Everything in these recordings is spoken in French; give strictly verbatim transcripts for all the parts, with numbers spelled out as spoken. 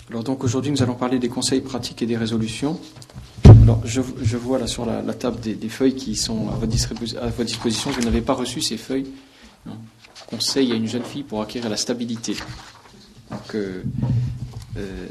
Alors donc aujourd'hui nous allons parler des conseils pratiques et des résolutions. Alors je, je vois là sur la, la table des, des feuilles qui sont à votre, distribu- à votre disposition. Je n'avais pas reçu ces feuilles. Non. Conseil à une jeune fille pour acquérir la stabilité. Donc euh, euh,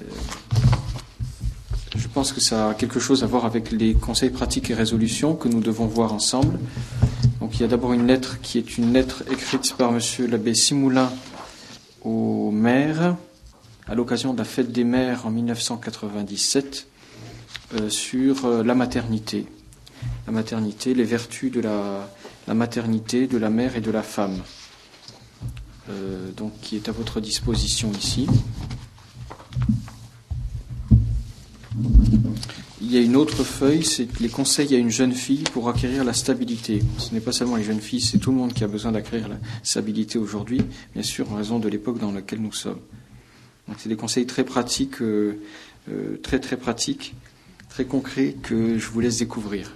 je pense que ça a quelque chose à voir avec les conseils pratiques et résolutions que nous devons voir ensemble. Donc il y a d'abord une lettre qui est une lettre écrite par monsieur l'abbé Simoulin au maire à l'occasion de la fête des mères en mille neuf cent quatre-vingt-dix-sept euh, sur euh, la maternité. La maternité, les vertus de la, la maternité, de la mère et de la femme. Euh, donc qui est à votre disposition ici. Il y a une autre feuille, c'est les conseils à une jeune fille pour acquérir la stabilité. Ce n'est pas seulement les jeunes filles, c'est tout le monde qui a besoin d'acquérir la stabilité aujourd'hui, bien sûr en raison de l'époque dans laquelle nous sommes. Donc c'est des conseils très pratiques, euh, euh, très très pratiques, très concrets que je vous laisse découvrir.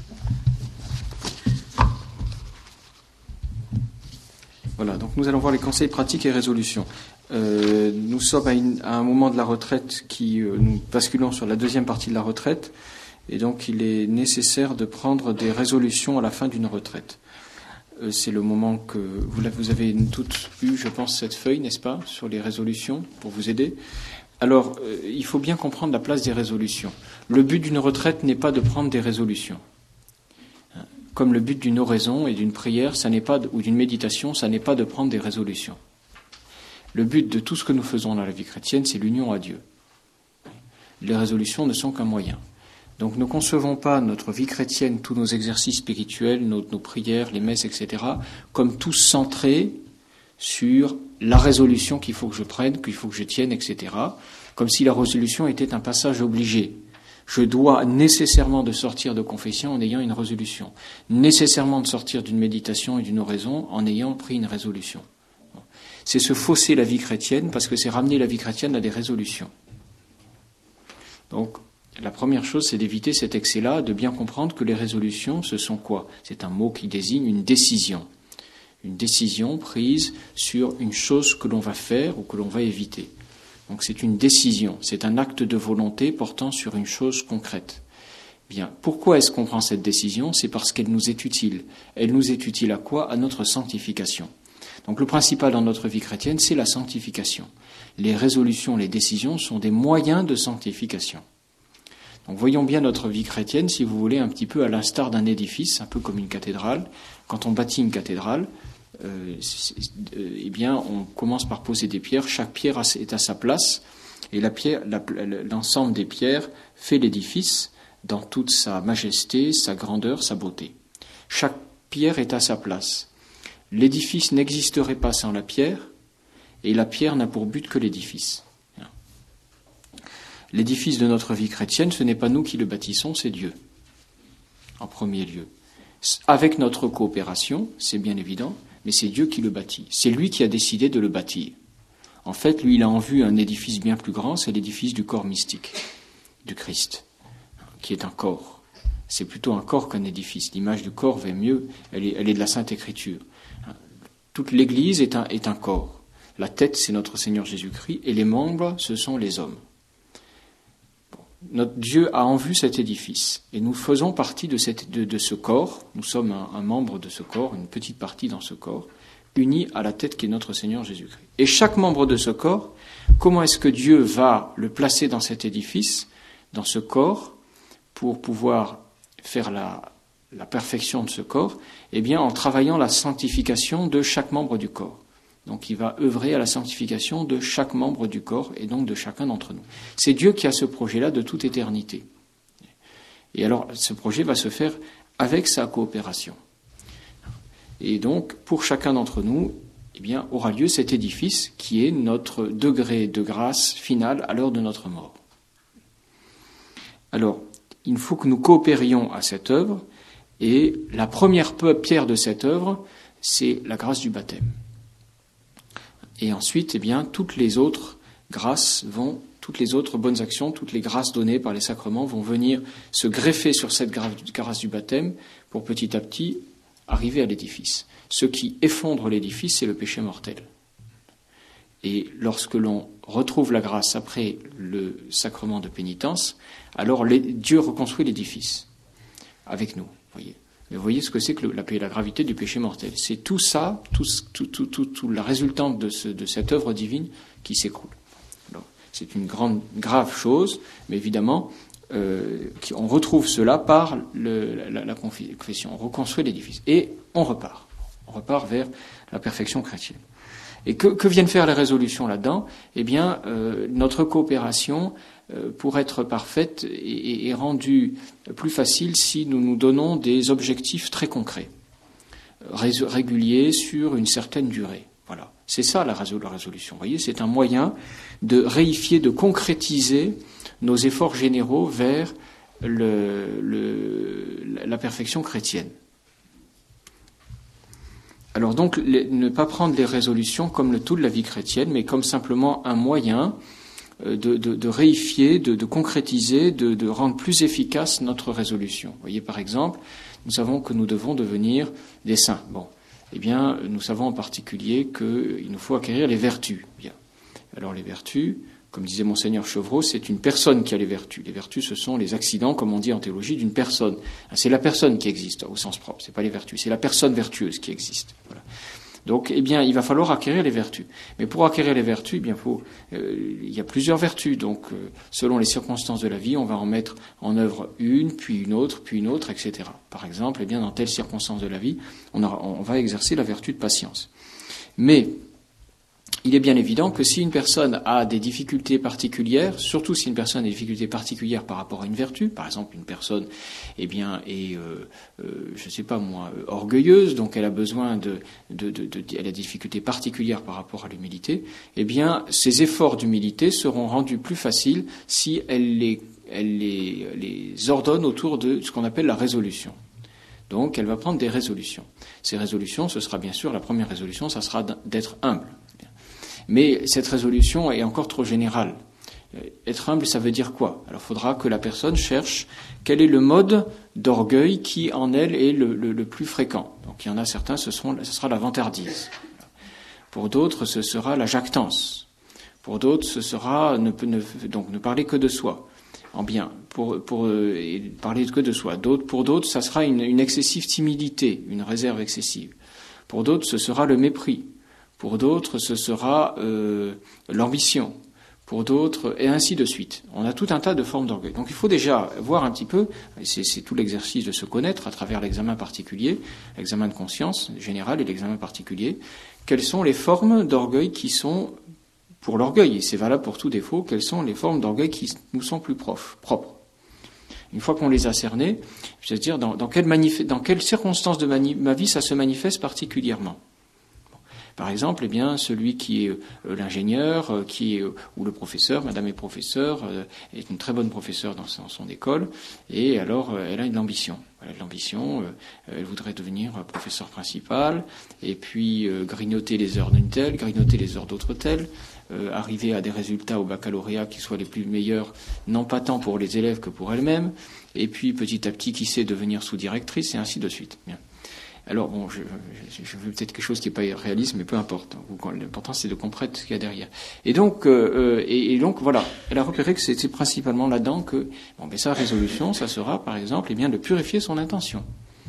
Voilà, donc nous allons voir les conseils pratiques et résolutions. Euh, nous sommes à, une, à un moment de la retraite qui euh, nous basculons sur la deuxième partie de la retraite, et donc il est nécessaire de prendre des résolutions à la fin d'une retraite. Euh, c'est le moment que vous, vous avez toutes eu, je pense, cette feuille, n'est-ce pas, sur les résolutions pour vous aider. Alors, euh, il faut bien comprendre la place des résolutions. Le but d'une retraite n'est pas de prendre des résolutions. Comme le but d'une oraison et d'une prière, ça n'est pas de, ou d'une méditation, ça n'est pas de prendre des résolutions. Le but de tout ce que nous faisons dans la vie chrétienne, c'est l'union à Dieu. Les résolutions ne sont qu'un moyen. Donc ne concevons pas notre vie chrétienne, tous nos exercices spirituels, nos, nos prières, les messes, et cetera, comme tous centrés sur la résolution qu'il faut que je prenne, qu'il faut que je tienne, et cetera, comme si la résolution était un passage obligé. Je dois nécessairement de sortir de confession en ayant une résolution, nécessairement de sortir d'une méditation et d'une oraison en ayant pris une résolution. C'est se fausser la vie chrétienne parce que c'est ramener la vie chrétienne à des résolutions. Donc, la première chose, c'est d'éviter cet excès-là, de bien comprendre que les résolutions, ce sont quoi ? C'est un mot qui désigne une décision. Une décision prise sur une chose que l'on va faire ou que l'on va éviter. Donc c'est une décision, c'est un acte de volonté portant sur une chose concrète. Bien, pourquoi est-ce qu'on prend cette décision ? C'est parce qu'elle nous est utile. Elle nous est utile à quoi ? À notre sanctification. Donc le principal dans notre vie chrétienne, c'est la sanctification. Les résolutions, les décisions sont des moyens de sanctification. Donc voyons bien notre vie chrétienne, si vous voulez, un petit peu à l'instar d'un édifice, un peu comme une cathédrale. Quand on bâtit une cathédrale, euh, eh bien, on commence par poser des pierres. Chaque pierre est à sa place, et la pierre, la, l'ensemble des pierres fait l'édifice dans toute sa majesté, sa grandeur, sa beauté. Chaque pierre est à sa place. L'édifice n'existerait pas sans la pierre, et la pierre n'a pour but que l'édifice. L'édifice de notre vie chrétienne, ce n'est pas nous qui le bâtissons, c'est Dieu, en premier lieu. Avec notre coopération, c'est bien évident, mais c'est Dieu qui le bâtit. C'est lui qui a décidé de le bâtir. En fait, lui, il a en vue un édifice bien plus grand, c'est l'édifice du corps mystique, du Christ, qui est un corps. C'est plutôt un corps qu'un édifice. L'image du corps va mieux, elle est, elle est de la Sainte Écriture. Toute l'Église est un, est un corps. La tête, c'est notre Seigneur Jésus-Christ, et les membres, ce sont les hommes. Notre Dieu a en vue cet édifice, et nous faisons partie de, cette, de, de ce corps, nous sommes un, un membre de ce corps, une petite partie dans ce corps, unis à la tête qui est notre Seigneur Jésus-Christ. Et chaque membre de ce corps, comment est-ce que Dieu va le placer dans cet édifice, dans ce corps, pour pouvoir faire la, la perfection de ce corps ? Eh bien, en travaillant la sanctification de chaque membre du corps. Donc il va œuvrer à la sanctification de chaque membre du corps et donc de chacun d'entre nous. C'est Dieu qui a ce projet-là de toute éternité. Et alors ce projet va se faire avec sa coopération. Et donc pour chacun d'entre nous, eh bien, aura lieu cet édifice qui est notre degré de grâce finale à l'heure de notre mort. Alors il faut que nous coopérions à cette œuvre, et la première pierre de cette œuvre, c'est la grâce du baptême. Et ensuite, eh bien, toutes les autres grâces vont, toutes les autres bonnes actions, toutes les grâces données par les sacrements vont venir se greffer sur cette grâce du baptême pour petit à petit arriver à l'édifice. Ce qui effondre l'édifice, c'est le péché mortel. Et lorsque l'on retrouve la grâce après le sacrement de pénitence, alors les, Dieu reconstruit l'édifice avec nous. Voyez. Mais vous voyez ce que c'est que le, la, la gravité du péché mortel. C'est tout ça, tout, tout, tout, tout, tout la résultante de, ce, de cette œuvre divine qui s'écroule. Alors, c'est une grande, grave chose, mais évidemment, euh, on retrouve cela par le, la, la confession. On reconstruit l'édifice et on repart. On repart vers la perfection chrétienne. Et que, que viennent faire les résolutions là-dedans ? Eh bien, euh, notre coopération, euh, pour être parfaite, est, est rendue plus facile si nous nous donnons des objectifs très concrets, ré- réguliers sur une certaine durée. Voilà, c'est ça la, résol- la résolution. Vous voyez, c'est un moyen de réifier, de concrétiser nos efforts généraux vers le, le, la perfection chrétienne. Alors donc, les, ne pas prendre les résolutions comme le tout de la vie chrétienne, mais comme simplement un moyen de, de, de réifier, de, de concrétiser, de, de rendre plus efficace notre résolution. Vous voyez, par exemple, nous savons que nous devons devenir des saints. Bon, eh bien, nous savons en particulier qu'il nous faut acquérir les vertus. Bien. Alors les vertus, comme disait Monseigneur Chevreau, c'est une personne qui a les vertus. Les vertus, ce sont les accidents, comme on dit en théologie, d'une personne. C'est la personne qui existe, au sens propre. C'est pas les vertus, c'est la personne vertueuse qui existe. Voilà. Donc, eh bien, il va falloir acquérir les vertus. Mais pour acquérir les vertus, eh bien, faut, euh, il y a plusieurs vertus. Donc, euh, selon les circonstances de la vie, on va en mettre en œuvre une, puis une autre, puis une autre, et cetera. Par exemple, eh bien, dans telle circonstance de la vie, on, a, on va exercer la vertu de patience. Mais il est bien évident que si une personne a des difficultés particulières, surtout si une personne a des difficultés particulières par rapport à une vertu, par exemple une personne, eh bien, est, euh, euh, je ne sais pas moi, orgueilleuse, donc elle a besoin de, de, de, de, elle a des difficultés particulières par rapport à l'humilité, eh bien, ses efforts d'humilité seront rendus plus faciles si elle les, elle les, les ordonne autour de ce qu'on appelle la résolution. Donc, elle va prendre des résolutions. Ces résolutions, ce sera bien sûr, la première résolution, ça sera d'être humble. Mais cette résolution est encore trop générale. Être humble, ça veut dire quoi ? Alors, il faudra que la personne cherche quel est le mode d'orgueil qui, en elle, est le, le, le plus fréquent. Donc, il y en a certains, ce, seront, ce sera la vantardise. Pour d'autres, ce sera la jactance. Pour d'autres, ce sera ne, ne, donc ne parler que de soi, en bien, pour, pour euh, parler que de soi. D'autres, pour d'autres, ça sera une, une excessive timidité, une réserve excessive. Pour d'autres, ce sera le mépris. Pour d'autres, ce sera euh, l'ambition. Pour d'autres, et ainsi de suite. On a tout un tas de formes d'orgueil. Donc il faut déjà voir un petit peu, et c'est, c'est tout l'exercice de se connaître à travers l'examen particulier, l'examen de conscience général et l'examen particulier, quelles sont les formes d'orgueil qui sont, pour l'orgueil, et c'est valable pour tout défaut, quelles sont les formes d'orgueil qui nous sont plus prof, propres. Une fois qu'on les a cernées, c'est-à-dire dans, dans, quelle manif- dans quelles circonstances de mani- ma vie ça se manifeste particulièrement. Par exemple, eh bien, celui qui est euh, l'ingénieur, euh, qui est, euh, ou le professeur, madame est professeur, euh, est une très bonne professeure dans son, son école, et alors euh, elle a une ambition. Elle a de l'ambition, euh, elle voudrait devenir euh, professeur principal, et puis euh, grignoter les heures d'une telle, grignoter les heures d'autres telles, euh, arriver à des résultats au baccalauréat qui soient les plus meilleurs, non pas tant pour les élèves que pour elle-même, et puis petit à petit, qui sait devenir sous-directrice, et ainsi de suite. Bien. Alors, bon, je, je, je veux peut-être quelque chose qui n'est pas réaliste, mais peu importe. L'important, c'est de comprendre ce qu'il y a derrière. Et donc, euh, et, et donc, voilà, elle a repéré que c'était principalement là-dedans que, bon, mais sa résolution, ça sera, par exemple, eh bien, de purifier son intention.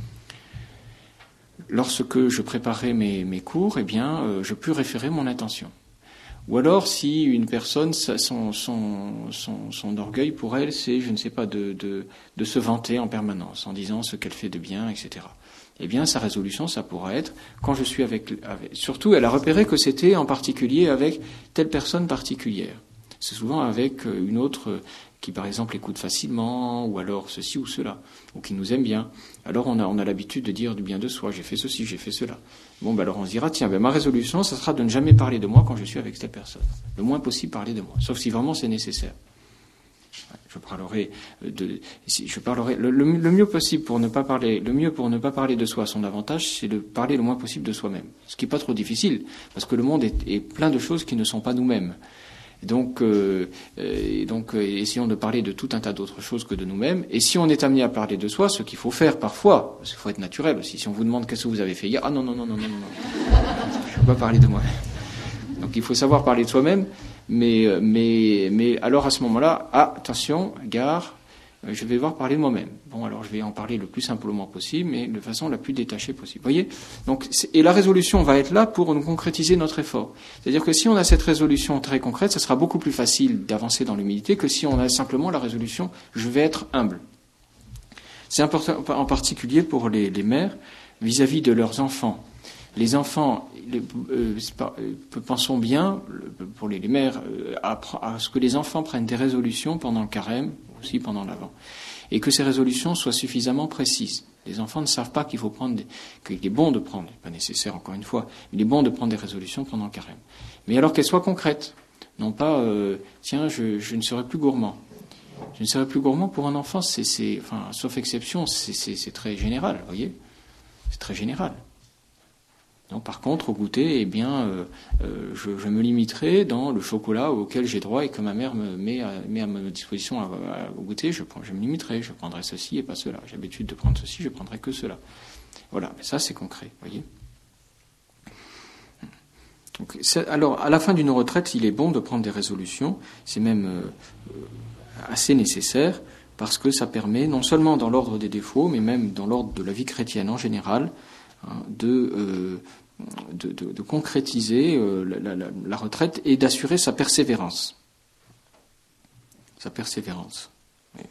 Lorsque je préparais mes, mes cours, eh bien, euh, je purifierais mon intention. Ou alors, si une personne, son, son, son, son orgueil pour elle, c'est, je ne sais pas, de, de, de se vanter en permanence, en disant ce qu'elle fait de bien, et cetera. Eh bien, sa résolution, ça pourrait être, quand je suis avec, avec... Surtout, elle a repéré que c'était en particulier avec telle personne particulière. C'est souvent avec une autre qui, par exemple, écoute facilement, ou alors ceci ou cela, ou qui nous aime bien. Alors, on a, on a l'habitude de dire du bien de soi, j'ai fait ceci, j'ai fait cela. Bon, ben alors on se dira, tiens, ben ma résolution, ça sera de ne jamais parler de moi quand je suis avec telle personne. Le moins possible parler de moi, sauf si vraiment c'est nécessaire. Je parlerai de, je parlerai le, le, le mieux possible pour ne pas parler, le mieux pour ne pas parler de soi à son avantage, c'est de parler le moins possible de soi-même. Ce qui n'est pas trop difficile, parce que le monde est, est plein de choses qui ne sont pas nous-mêmes. Donc, euh, et donc, euh, essayons de parler de tout un tas d'autres choses que de nous-mêmes. Et si on est amené à parler de soi, ce qu'il faut faire parfois, parce qu'il faut être naturel aussi. Si on vous demande qu'est-ce que vous avez fait hier, ah non non non non non non, non. Je ne veux pas parler de moi. Donc il faut savoir parler de soi-même, mais, mais, mais alors à ce moment-là, ah, attention, gare, je vais devoir parler de moi-même. Bon, alors je vais en parler le plus simplement possible, mais de façon la plus détachée possible. Vous voyez ? Donc, et la résolution va être là pour nous concrétiser notre effort. C'est-à-dire que si on a cette résolution très concrète, ça sera beaucoup plus facile d'avancer dans l'humilité que si on a simplement la résolution « je vais être humble ». C'est important en particulier pour les, les mères vis-à-vis de leurs enfants. Les enfants, les, euh, euh, pensons bien, pour les, les mères, euh, à, à ce que les enfants prennent des résolutions pendant le carême, aussi pendant l'Avent, et que ces résolutions soient suffisamment précises. Les enfants ne savent pas qu'il faut prendre, des, qu'il est bon de prendre, pas nécessaire encore une fois, il est bon de prendre des résolutions pendant le carême. Mais alors qu'elles soient concrètes, non pas, euh, tiens, je, je ne serai plus gourmand. Je ne serai plus gourmand pour un enfant, c'est, c'est, enfin, sauf exception, c'est, c'est, c'est très général, vous voyez, c'est très général. Donc, par contre, au goûter, eh bien, euh, euh, je, je me limiterai dans le chocolat auquel j'ai droit et que ma mère me met à, met à ma disposition à, à, au goûter. Je, je me limiterai, je prendrai ceci et pas cela. J'ai l'habitude de prendre ceci, je prendrai que cela. Voilà, mais ça, c'est concret, vous voyez. Donc, c'est, alors, à la fin d'une retraite, il est bon de prendre des résolutions. C'est même euh, assez nécessaire parce que ça permet, non seulement dans l'ordre des défauts, mais même dans l'ordre de la vie chrétienne en général, hein, de... Euh, De, de, de concrétiser euh, la, la, la retraite et d'assurer sa persévérance. Sa persévérance. Oui.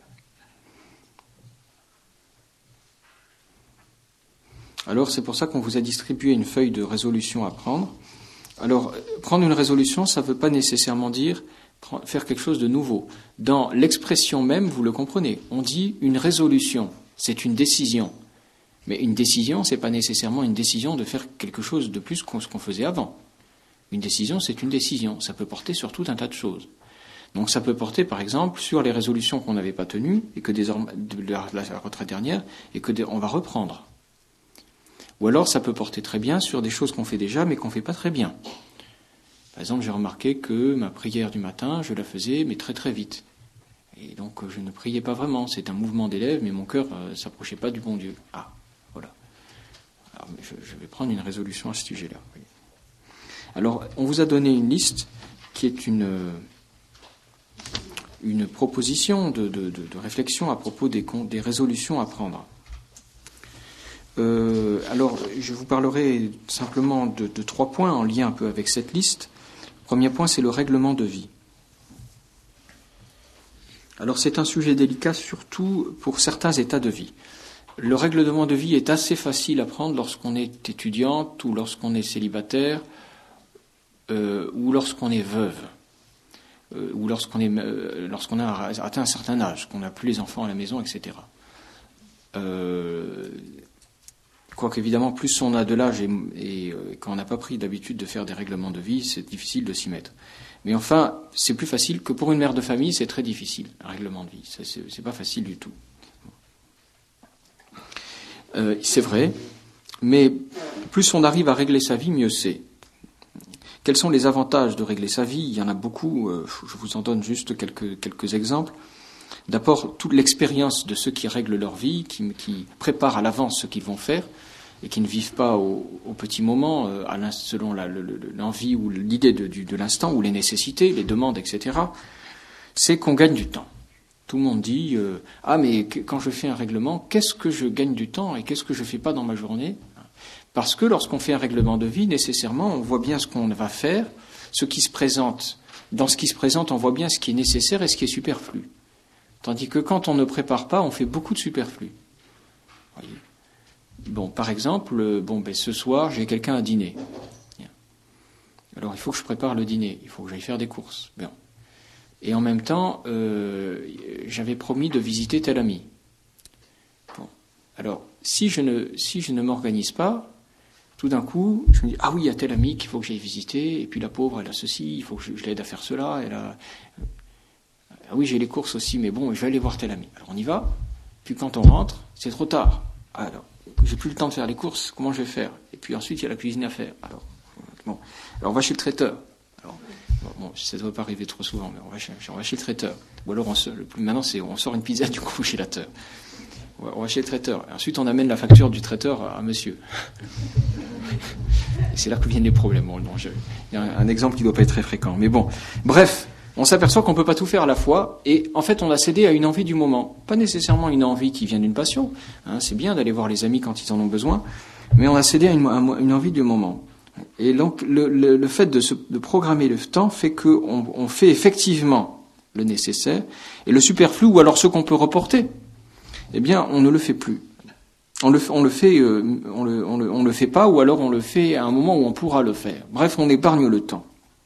Alors, c'est pour ça qu'on vous a distribué une feuille de résolution à prendre. Alors, prendre une résolution, ça ne veut pas nécessairement dire faire quelque chose de nouveau. Dans l'expression même, vous le comprenez, on dit une résolution, c'est une décision. Mais une décision, ce n'est pas nécessairement une décision de faire quelque chose de plus que ce qu'on faisait avant. Une décision, c'est une décision. Ça peut porter sur tout un tas de choses. Donc ça peut porter, par exemple, sur les résolutions qu'on n'avait pas tenues, et que désormais, de la, la retraite dernière, et que on va reprendre. Ou alors ça peut porter très bien sur des choses qu'on fait déjà, mais qu'on ne fait pas très bien. Par exemple, j'ai remarqué que ma prière du matin, je la faisais, mais très très vite. Et donc je ne priais pas vraiment. C'est un mouvement des lèvres, mais mon cœur ne euh, s'approchait pas du bon Dieu. Ah. Voilà. Alors, je, je vais prendre une résolution à ce sujet-là. Oui. Alors, on vous a donné une liste qui est une, une proposition de, de, de, de réflexion à propos des, des résolutions à prendre. Euh, alors, je vous parlerai simplement de, de trois points en lien un peu avec cette liste. Le premier point, c'est le règlement de vie. Alors, c'est un sujet délicat, surtout pour certains états de vie. Le règlement de vie est assez facile à prendre lorsqu'on est étudiante ou lorsqu'on est célibataire euh, ou lorsqu'on est veuve euh, ou lorsqu'on, est, euh, lorsqu'on a atteint un certain âge, qu'on n'a plus les enfants à la maison, et cetera. Euh, quoique évidemment, plus on a de l'âge et, et euh, quand on n'a pas pris d'habitude de faire des règlements de vie, c'est difficile de s'y mettre. Mais enfin, c'est plus facile que pour une mère de famille, c'est très difficile, un règlement de vie. Ça, c'est, c'est pas facile du tout. Euh, c'est vrai, mais plus on arrive à régler sa vie, mieux c'est. Quels sont les avantages de régler sa vie ? Il y en a beaucoup, euh, je vous en donne juste quelques, quelques exemples. D'abord, toute l'expérience de ceux qui règlent leur vie, qui, qui préparent à l'avance ce qu'ils vont faire, et qui ne vivent pas au, au petit moment, euh, à selon la, le, l'envie ou l'idée de, de, de l'instant, ou les nécessités, les demandes, et cetera, c'est qu'on gagne du temps. Tout le monde dit euh, « Ah, mais quand je fais un règlement, qu'est-ce que je gagne du temps et qu'est-ce que je ne fais pas dans ma journée ?» Parce que lorsqu'on fait un règlement de vie, nécessairement, on voit bien ce qu'on va faire, ce qui se présente. Dans ce qui se présente, on voit bien ce qui est nécessaire et ce qui est superflu. Tandis que quand on ne prépare pas, on fait beaucoup de superflu. Voyez. Bon, par exemple, bon, ben, ce soir, j'ai quelqu'un à dîner. Bien. Alors, il faut que je prépare le dîner. Il faut que j'aille faire des courses. Bien. Et en même temps, euh, j'avais promis de visiter tel ami. Bon. Alors, si je ne, si je ne m'organise pas, tout d'un coup, je me dis, ah oui, il y a tel ami qu'il faut que j'aille visiter, et puis la pauvre, elle a ceci, il faut que je, je l'aide à faire cela, elle a... Ah oui, j'ai les courses aussi, mais bon, je vais aller voir tel ami. Alors on y va, puis quand on rentre, c'est trop tard. Alors, j'ai plus le temps de faire les courses, comment je vais faire ? Et puis ensuite, il y a la cuisine à faire. Alors, bon, alors on va chez le traiteur. Alors, bon, ça ne doit pas arriver trop souvent, mais on va chez, on va chez le traiteur. Ou alors, on se, le plus, maintenant, c'est on sort une pizza du congélateur. On va chez le traiteur. Et ensuite, on amène la facture du traiteur à, à monsieur. Et c'est là que viennent les problèmes. Bon, non, je, il y a un, un exemple qui ne doit pas être très fréquent. Mais bon, bref, on s'aperçoit qu'on ne peut pas tout faire à la fois, et en fait, on a cédé à une envie du moment. Pas nécessairement une envie qui vient d'une passion. Hein, c'est bien d'aller voir les amis quand ils en ont besoin, mais on a cédé à une, à une envie du moment. Et donc, le, le, le fait de, se, de programmer le temps fait qu'on on fait effectivement le nécessaire, et le superflu, ou alors ce qu'on peut reporter, eh bien, on ne le fait plus. On le, on le fait, euh, on le, on le, on le fait pas, ou alors on le fait à un moment où on pourra le faire. Bref, on épargne le temps.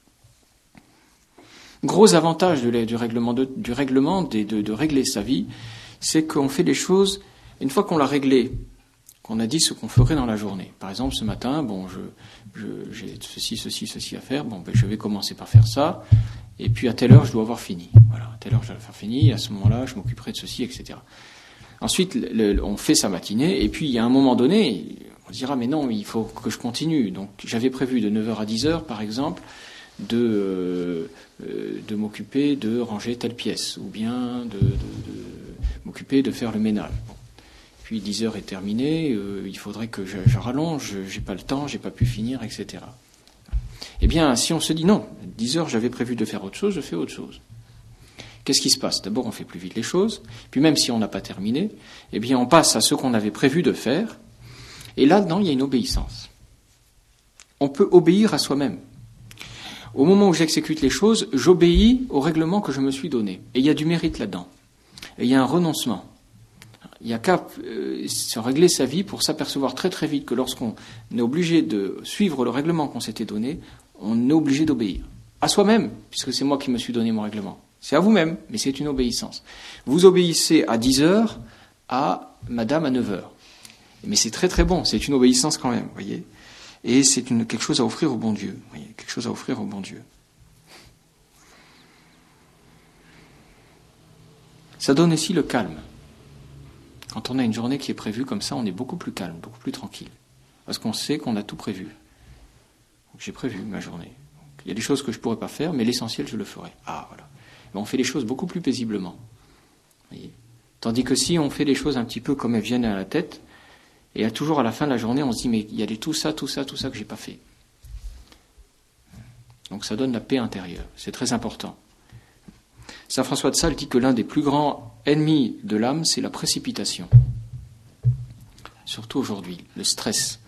Gros avantage de, du règlement, de, du règlement de, de, de régler sa vie, c'est qu'on fait les choses, une fois qu'on l'a réglé, qu'on a dit ce qu'on ferait dans la journée. Par exemple, ce matin, bon, je, je, j'ai ceci, ceci, ceci à faire, bon, ben, je vais commencer par faire ça, et puis à telle heure, je dois avoir fini. Voilà, à telle heure, je dois faire fini, et à ce moment-là, je m'occuperai de ceci, et cetera. Ensuite, le, le, on fait sa matinée, et puis il y a un moment donné, on dira, mais non, il faut que je continue. Donc, j'avais prévu de neuf heures à dix heures, par exemple, de, euh, de m'occuper de ranger telle pièce, ou bien de, de, de m'occuper de faire le ménage. Bon. Puis dix heures est terminé, euh, il faudrait que je, je rallonge, j'ai pas le temps, j'ai pas pu finir, et cetera. Eh bien, si on se dit non, dix heures j'avais prévu de faire autre chose, je fais autre chose. Qu'est-ce qui se passe? D'abord, on fait plus vite les choses, puis même si on n'a pas terminé, eh bien, on passe à ce qu'on avait prévu de faire, et là-dedans, il y a une obéissance. On peut obéir à soi-même. Au moment où j'exécute les choses, j'obéis au règlement que je me suis donné. Et il y a du mérite là-dedans. Et il y a un renoncement. Il n'y a qu'à euh, se régler sa vie pour s'apercevoir très très vite que lorsqu'on est obligé de suivre le règlement qu'on s'était donné, on est obligé d'obéir. À soi-même, puisque c'est moi qui me suis donné mon règlement. C'est à vous-même, mais c'est une obéissance. Vous obéissez à dix heures, à madame à neuf heures. Mais c'est très très bon, c'est une obéissance quand même, voyez. Et c'est une, quelque chose à offrir au bon Dieu, voyez, quelque chose à offrir au bon Dieu. Ça donne aussi le calme. Quand on a une journée qui est prévue comme ça, on est beaucoup plus calme, beaucoup plus tranquille. Parce qu'on sait qu'on a tout prévu. Donc, j'ai prévu ma journée. Donc, il y a des choses que je ne pourrais pas faire, mais l'essentiel, je le ferai. Ah, voilà. On fait les choses beaucoup plus paisiblement. Voyez. Tandis que si on fait les choses un petit peu comme elles viennent à la tête, et à toujours à la fin de la journée, on se dit, mais il y a des, tout ça, tout ça, tout ça que je n'ai pas fait. Donc ça donne la paix intérieure. C'est très important. Saint François de Sales dit que l'un des plus grands ennemis de l'âme, c'est la précipitation. Surtout aujourd'hui, le stress.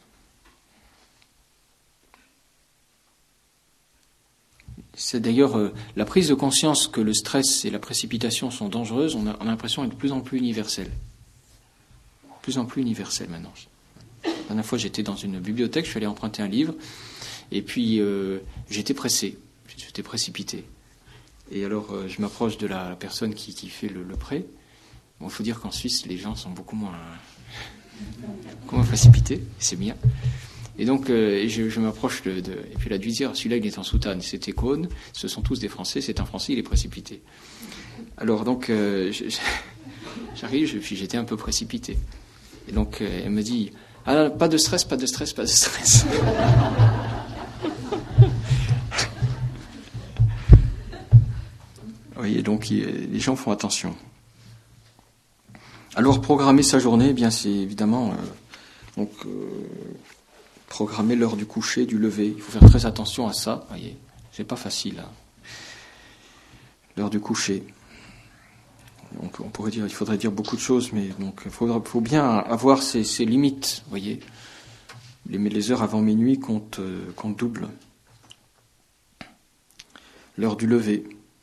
C'est d'ailleurs euh, la prise de conscience que le stress et la précipitation sont dangereuses, on a, on a l'impression d'être de plus en plus universelle. De plus en plus universelle maintenant. La dernière fois, j'étais dans une bibliothèque, je suis allé emprunter un livre, et puis euh, j'étais pressé, j'étais précipité. Et alors, euh, je m'approche de la, la personne qui, qui fait le, le prêt. Bon, il faut dire qu'en Suisse, les gens sont beaucoup moins, beaucoup moins précipités, c'est bien. Et donc, euh, je, je m'approche de, de... Et puis, elle a dû dire, celui-là, il est en soutane, c'était Cône, ce sont tous des Français, c'est un Français, il est précipité. Alors, donc, euh, je, je, j'arrive, je, puis j'étais un peu précipité. Et donc, euh, elle me dit, ah non, pas de stress, pas de stress, pas de stress. Vous voyez, donc, il, les gens font attention. Alors, programmer sa journée, eh bien, c'est évidemment... Euh, donc... Euh, programmer l'heure du coucher, du lever. Il faut faire très attention à ça. Vous voyez, c'est pas facile. Hein. L'heure du coucher. Donc, on pourrait dire, il faudrait dire beaucoup de choses, mais donc il faudra, faut bien avoir ses, ses limites. Vous voyez, les, les heures avant minuit comptent, euh, comptent double. L'heure du lever.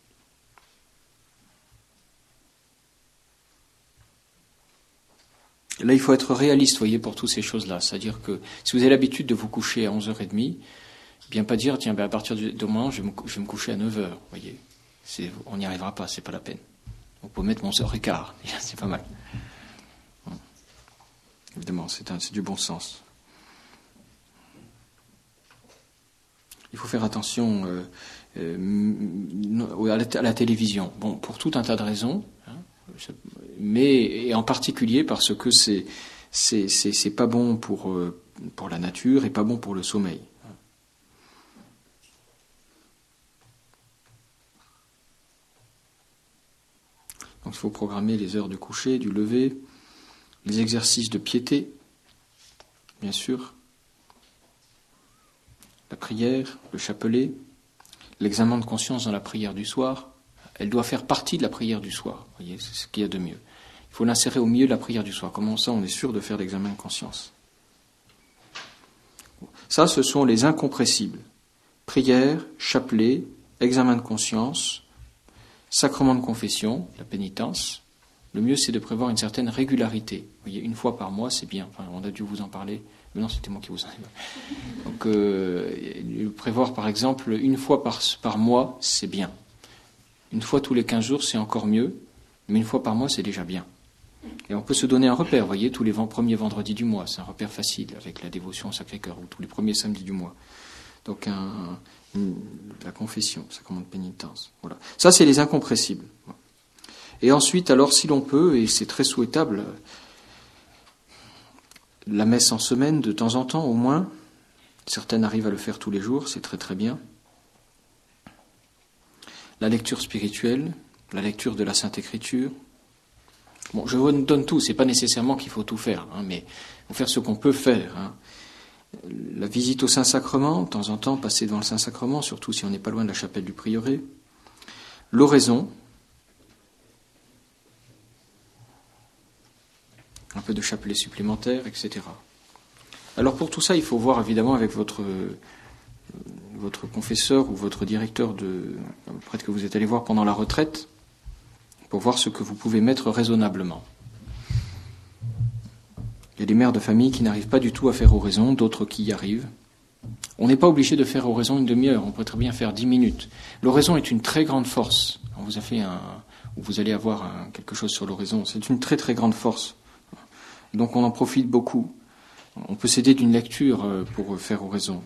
Là, il faut être réaliste, voyez, pour toutes ces choses-là. C'est-à-dire que si vous avez l'habitude de vous coucher à onze heures trente, bien pas dire, tiens, ben à partir de demain, je vais me, je vais me coucher à neuf heures, voyez. C'est, on n'y arrivera pas, c'est pas la peine. On peut mettre onze heures quinze, c'est pas mal. Évidemment, c'est, un, c'est du bon sens. Il faut faire attention euh, euh, à, la, à la télévision. Bon, pour tout un tas de raisons, hein, mais et en particulier parce que c'est c'est c'est, c'est pas bon pour euh, pour la nature et pas bon pour le sommeil. Donc il faut programmer les heures du coucher, du lever, les exercices de piété, bien sûr. la prière, le chapelet, l'examen de conscience dans la prière du soir, elle doit faire partie de la prière du soir. Vous voyez, c'est ce qu'il y a de mieux. Il faut l'insérer au milieu de la prière du soir. Comment ça, on est sûr de faire l'examen de conscience? Ça, ce sont les incompressibles. Prière, chapelet, examen de conscience, sacrement de confession, la pénitence. Le mieux, c'est de prévoir une certaine régularité. Vous voyez, une fois par mois, c'est bien. Enfin, on a dû vous en parler. Mais non, c'était moi qui vous en ai parlé. Donc, euh, prévoir, par exemple, une fois par, par mois, c'est bien. Une fois tous les quinze jours, c'est encore mieux. Mais une fois par mois, c'est déjà bien. Et on peut se donner un repère, vous voyez, tous les premiers vendredis du mois. C'est un repère facile, avec la dévotion au Sacré-Cœur, ou tous les premiers samedis du mois. Donc, un, une, la confession, sacrement de pénitence. Voilà. Ça, c'est les incompressibles. Et ensuite, alors, si l'on peut, et c'est très souhaitable, la messe en semaine, de temps en temps, au moins. Certaines arrivent à le faire tous les jours, c'est très très bien. La lecture spirituelle, la lecture de la Sainte Écriture. Bon, je vous donne tout, c'est pas nécessairement qu'il faut tout faire, hein, mais il faut faire ce qu'on peut faire. Hein. La visite au Saint-Sacrement, de temps en temps, passer devant le Saint-Sacrement, surtout si on n'est pas loin de la chapelle du prieuré. L'oraison. Un peu de chapelet supplémentaire, et cetera. Alors pour tout ça, il faut voir évidemment avec votre, euh, votre confesseur ou votre directeur de le prêtre que vous êtes allé voir pendant la retraite, pour voir ce que vous pouvez mettre raisonnablement. Il y a des mères de famille qui n'arrivent pas du tout à faire oraison, d'autres qui y arrivent. On n'est pas obligé de faire oraison une demi-heure, on peut très bien faire dix minutes. L'oraison est une très grande force. On vous a fait un, ou vous allez avoir un, quelque chose sur l'oraison. C'est une très très grande force. Donc on en profite beaucoup. On peut s'aider d'une lecture pour faire oraison.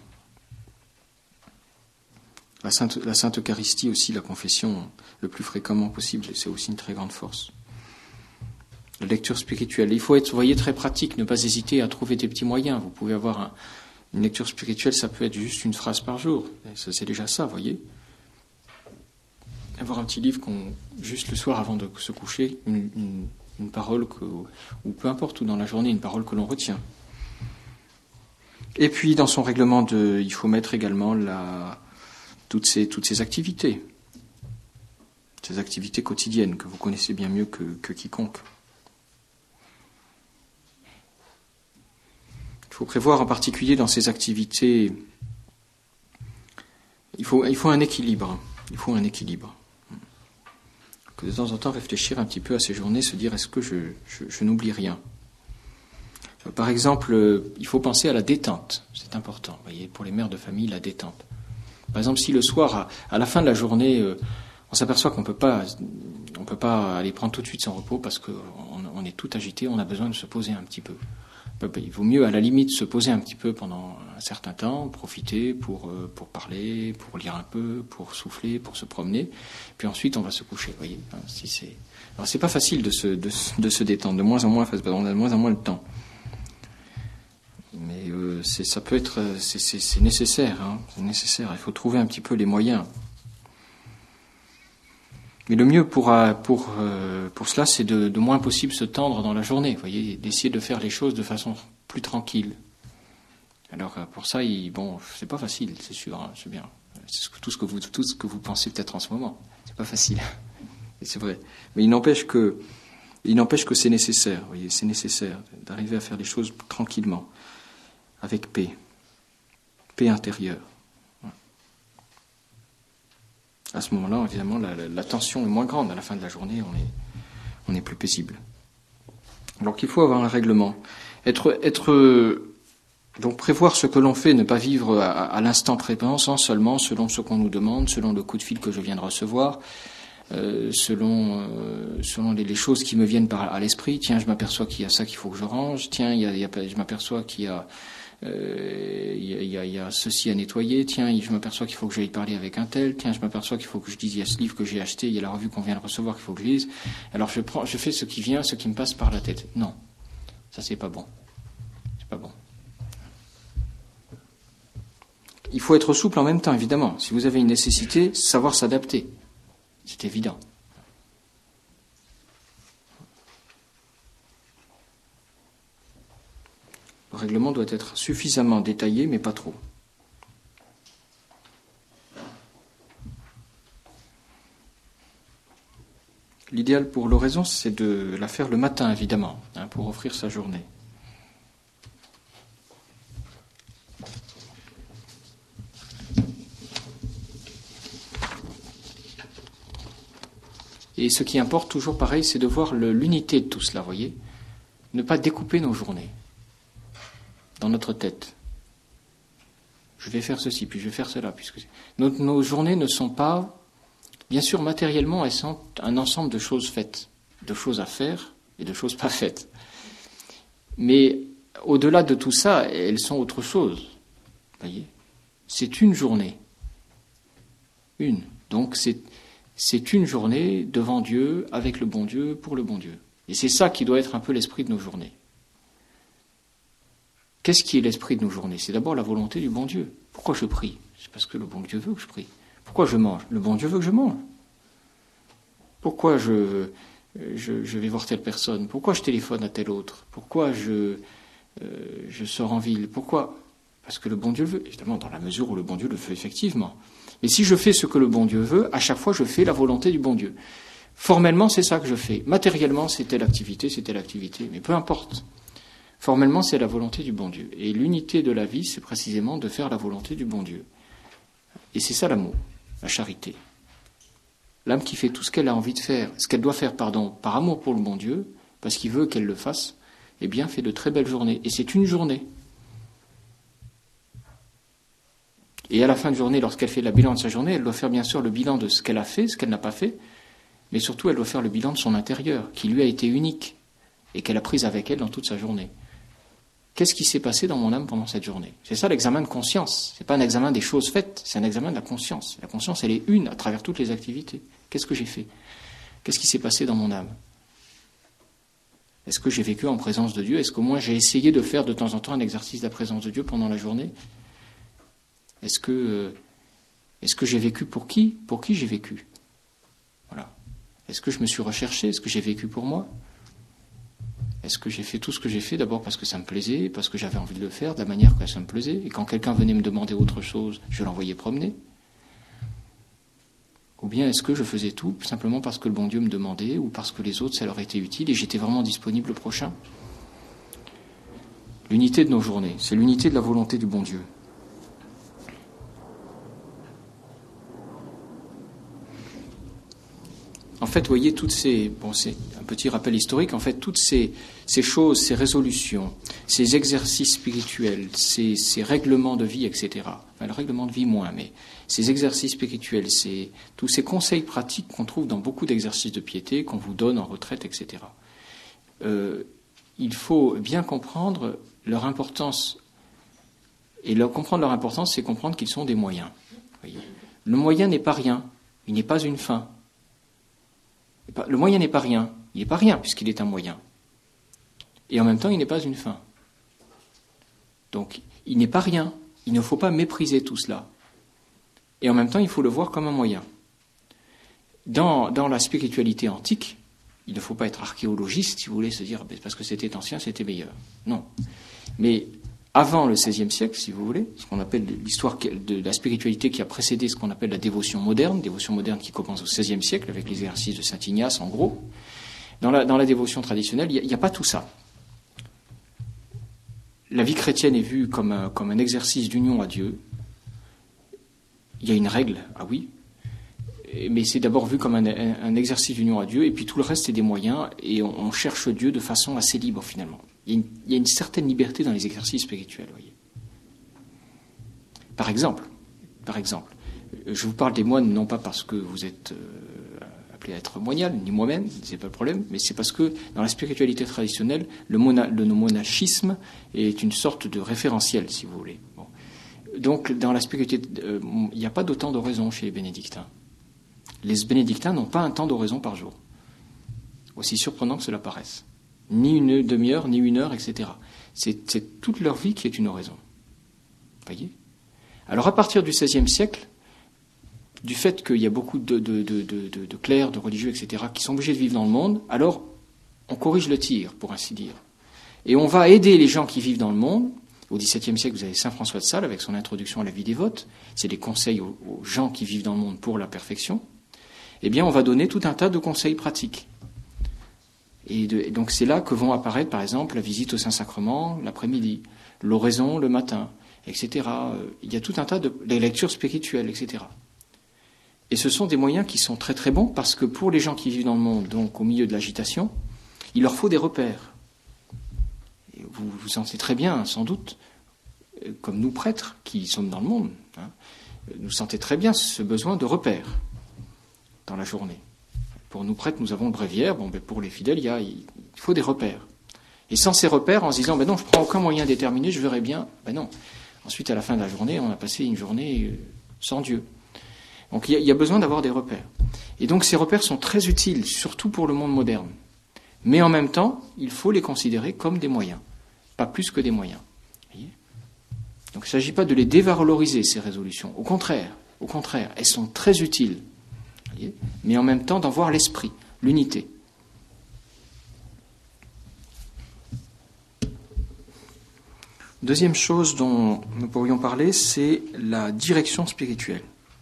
La Sainte, la Sainte Eucharistie aussi, la confession le plus fréquemment possible, c'est aussi une très grande force. La lecture spirituelle. Il faut être, vous voyez, très pratique, ne pas hésiter à trouver des petits moyens. Vous pouvez avoir un, une lecture spirituelle, ça peut être juste une phrase par jour. Et ça, c'est déjà ça, vous voyez. Avoir un petit livre, qu'on, juste le soir avant de se coucher, une, une, une parole, que, ou peu importe, ou dans la journée, une parole que l'on retient. Et puis, dans son règlement, de, il faut mettre également la, toutes, ces, toutes ces activités. Ces activités quotidiennes que vous connaissez bien mieux que, que quiconque. Il faut prévoir en particulier dans ces activités, il faut, il faut un équilibre. Il faut un équilibre. Que de temps en temps réfléchir un petit peu à ces journées, se dire est-ce que je, je, je n'oublie rien. Par exemple, il faut penser à la détente. C'est important, vous voyez, pour les mères de famille, la détente. Par exemple, si le soir, à, à la fin de la journée, euh, on s'aperçoit qu'on peut pas, on peut pas aller prendre tout de suite son repos parce qu'on on est tout agité, on a besoin de se poser un petit peu. Il vaut mieux, à la limite, se poser un petit peu pendant un certain temps, profiter pour, euh, pour parler, pour lire un peu, pour souffler, pour se promener. Puis ensuite, on va se coucher, vous voyez. Hein, si c'est... Alors, c'est pas facile de se, de, de se détendre. De moins en moins, on a de moins en moins le temps. Mais euh, c'est, ça peut être, c'est, c'est, c'est nécessaire, hein, c'est nécessaire. Il faut trouver un petit peu les moyens. Mais le mieux pour pour euh, pour cela, c'est de, de moins possible se tendre dans la journée. Vous voyez, d'essayer de faire les choses de façon plus tranquille. Alors pour ça, il, bon, c'est pas facile, c'est sûr, hein, c'est bien. C'est tout ce que vous tout ce que vous pensez peut-être en ce moment. C'est pas facile, et c'est vrai. Mais il n'empêche que il n'empêche que c'est nécessaire. Vous voyez, c'est nécessaire d'arriver à faire les choses tranquillement. Avec paix, paix intérieure. À ce moment-là, évidemment, la, la, la tension est moins grande. À la fin de la journée, on est, on est plus paisible. Donc, il faut avoir un règlement. Être, être, donc prévoir ce que l'on fait, ne pas vivre à, à l'instant présent seulement selon ce qu'on nous demande, selon le coup de fil que je viens de recevoir, euh, selon, euh, selon les, les choses qui me viennent par, à l'esprit. Tiens, je m'aperçois qu'il y a ça qu'il faut que je range. Tiens, il y a, il y a, je m'aperçois qu'il y a Euh, il, y a, il y a ceci à nettoyer, tiens, je m'aperçois qu'il faut que j'aille parler avec un tel, tiens, je m'aperçois qu'il faut que je dise, il y a ce livre que j'ai acheté, il y a la revue qu'on vient de recevoir qu'il faut que je lise, alors je prends, je fais ce qui vient, ce qui me passe par la tête. Non, ça c'est pas bon. C'est pas bon. Il faut être souple en même temps, évidemment. Si vous avez une nécessité, savoir s'adapter. C'est évident. Le règlement doit être suffisamment détaillé, mais pas trop. L'idéal pour l'oraison, c'est de la faire le matin, évidemment, hein, pour offrir sa journée. Et ce qui importe, toujours pareil, c'est de voir le, l'unité de tout cela, voyez. Ne pas découper nos journées dans notre tête. Je vais faire ceci, puis je vais faire cela. Puisque nos, nos journées ne sont pas, bien sûr, matériellement, elles sont un ensemble de choses faites, de choses à faire et de choses pas faites. Mais au-delà de tout ça, elles sont autre chose. Voyez, c'est une journée. Une. Donc c'est, c'est une journée devant Dieu, avec le bon Dieu, pour le bon Dieu. Et c'est ça qui doit être un peu l'esprit de nos journées. Qu'est-ce qui est l'esprit de nos journées? C'est d'abord la volonté du bon Dieu. Pourquoi je prie? C'est parce que le bon Dieu veut que je prie. Pourquoi je mange? Le bon Dieu veut que je mange. Pourquoi je, je, je vais voir telle personne? Pourquoi je téléphone à tel autre? Pourquoi je, euh, je sors en ville? Pourquoi? Parce que le bon Dieu le veut. Évidemment, dans la mesure où le bon Dieu le veut effectivement. Mais si je fais ce que le bon Dieu veut, à chaque fois je fais la volonté du bon Dieu. Formellement, c'est ça que je fais. Matériellement, c'est telle activité, c'est telle activité. Mais peu importe. Formellement, c'est la volonté du bon Dieu. Et l'unité de la vie, c'est précisément de faire la volonté du bon Dieu. Et c'est ça l'amour, la charité. L'âme qui fait tout ce qu'elle a envie de faire, ce qu'elle doit faire, pardon, par amour pour le bon Dieu, parce qu'il veut qu'elle le fasse, eh bien, fait de très belles journées. Et c'est une journée. Et à la fin de journée, lorsqu'elle fait le bilan de sa journée, elle doit faire bien sûr le bilan de ce qu'elle a fait, ce qu'elle n'a pas fait, mais surtout, elle doit faire le bilan de son intérieur, qui lui a été unique, et qu'elle a pris avec elle dans toute sa journée. Qu'est-ce qui s'est passé dans mon âme pendant cette journée? C'est ça l'examen de conscience. Ce n'est pas un examen des choses faites, c'est un examen de la conscience. La conscience, elle est une à travers toutes les activités. Qu'est-ce que j'ai fait? Qu'est-ce qui s'est passé dans mon âme? Est-ce que j'ai vécu en présence de Dieu? Est-ce qu'au moins j'ai essayé de faire de temps en temps un exercice de la présence de Dieu pendant la journée? Est-ce que, euh, est-ce que j'ai vécu pour qui? Pour qui j'ai vécu? Voilà. Est-ce que je me suis recherché? Est-ce que j'ai vécu pour moi? Est-ce que j'ai fait tout ce que j'ai fait d'abord parce que ça me plaisait, parce que j'avais envie de le faire, de la manière que ça me plaisait, et quand quelqu'un venait me demander autre chose, je l'envoyais promener? Ou bien est-ce que je faisais tout simplement parce que le bon Dieu me demandait, ou parce que les autres, ça leur était utile, et j'étais vraiment disponible au prochain? L'unité de nos journées, c'est l'unité de la volonté du bon Dieu. En fait, vous voyez, toutes ces, bon, c'est un petit rappel historique, en fait, toutes ces, ces choses, ces résolutions, ces exercices spirituels, ces, ces règlements de vie, et cetera. Enfin, le règlement de vie moins, mais ces exercices spirituels, ces, tous ces conseils pratiques qu'on trouve dans beaucoup d'exercices de piété, qu'on vous donne en retraite, et cetera. Euh, il faut bien comprendre leur importance. Et leur, comprendre leur importance, c'est comprendre qu'ils sont des moyens. Voyez. Le moyen n'est pas rien, il n'est pas une fin. Le moyen n'est pas rien. Il n'est pas rien puisqu'il est un moyen. Et en même temps, il n'est pas une fin. Donc, il n'est pas rien. Il ne faut pas mépriser tout cela. Et en même temps, il faut le voir comme un moyen. Dans, dans la spiritualité antique, il ne faut pas être archéologiste, si vous voulez, se dire parce que c'était ancien, c'était meilleur. Non. Mais avant le seizième siècle, si vous voulez, ce qu'on appelle l'histoire de la spiritualité qui a précédé ce qu'on appelle la dévotion moderne, dévotion moderne qui commence au seizième siècle avec l'exercice de Saint Ignace, en gros. Dans la, dans la dévotion traditionnelle, il n'y a, a pas tout ça. La vie chrétienne est vue comme un, comme un exercice d'union à Dieu. Il y a une règle, ah oui, mais c'est d'abord vu comme un, un, un exercice d'union à Dieu, et puis tout le reste, c'est des moyens, et on, on cherche Dieu de façon assez libre, finalement. Il y, a une, il y a une certaine liberté dans les exercices spirituels, voyez. Par exemple, par exemple, je vous parle des moines, non pas parce que vous êtes euh, appelé à être moinial, ni moi-même, c'est pas le problème, mais c'est parce que dans la spiritualité traditionnelle, le, mona, le monachisme est une sorte de référentiel, si vous voulez. Bon. Donc, dans la spiritualité, euh, il n'y a pas de temps d'oraison chez les bénédictins. Les bénédictins n'ont pas un temps d'oraison par jour, aussi surprenant que cela paraisse. Ni une demi-heure, ni une heure, et cetera. C'est, c'est toute leur vie qui est une oraison. Voyez ? Alors, à partir du seizième siècle, du fait qu'il y a beaucoup de, de, de, de, de, de clercs, de religieux, et cetera, qui sont obligés de vivre dans le monde, alors on corrige le tir, pour ainsi dire. Et on va aider les gens qui vivent dans le monde. Au dix-septième siècle, vous avez saint François de Sales avec son introduction à la vie dévote. C'est des conseils aux, aux gens qui vivent dans le monde pour la perfection. eh bien, on va donner tout un tas de conseils pratiques. Et, de, et donc, c'est là que vont apparaître, par exemple, la visite au Saint-Sacrement l'après-midi, l'oraison le matin, et cetera. Il y a tout un tas de les lectures spirituelles, et cetera. Et ce sont des moyens qui sont très très bons parce que pour les gens qui vivent dans le monde, donc au milieu de l'agitation, il leur faut des repères. Et vous vous sentez très bien, sans doute, comme nous prêtres qui sommes dans le monde, hein, nous sentez très bien ce besoin de repères dans la journée. Pour nous prêtres, nous avons le bréviaire. Bon, ben pour les fidèles, il, y a, il faut des repères. Et sans ces repères, en se disant, ben non, je ne prends aucun moyen déterminé, je verrai bien, ben non. Ensuite, à la fin de la journée, on a passé une journée sans Dieu. Donc, il y a, il y a besoin d'avoir des repères. Et donc, ces repères sont très utiles, surtout pour le monde moderne. Mais en même temps, il faut les considérer comme des moyens, pas plus que des moyens. Voyez ? Donc, il ne s'agit pas de les dévaloriser, ces résolutions. Au contraire, au contraire, elles sont très utiles. Voyez ? Mais en même temps, d'en voir l'esprit, l'unité. Deuxième chose dont nous pourrions parler, c'est la direction spirituelle.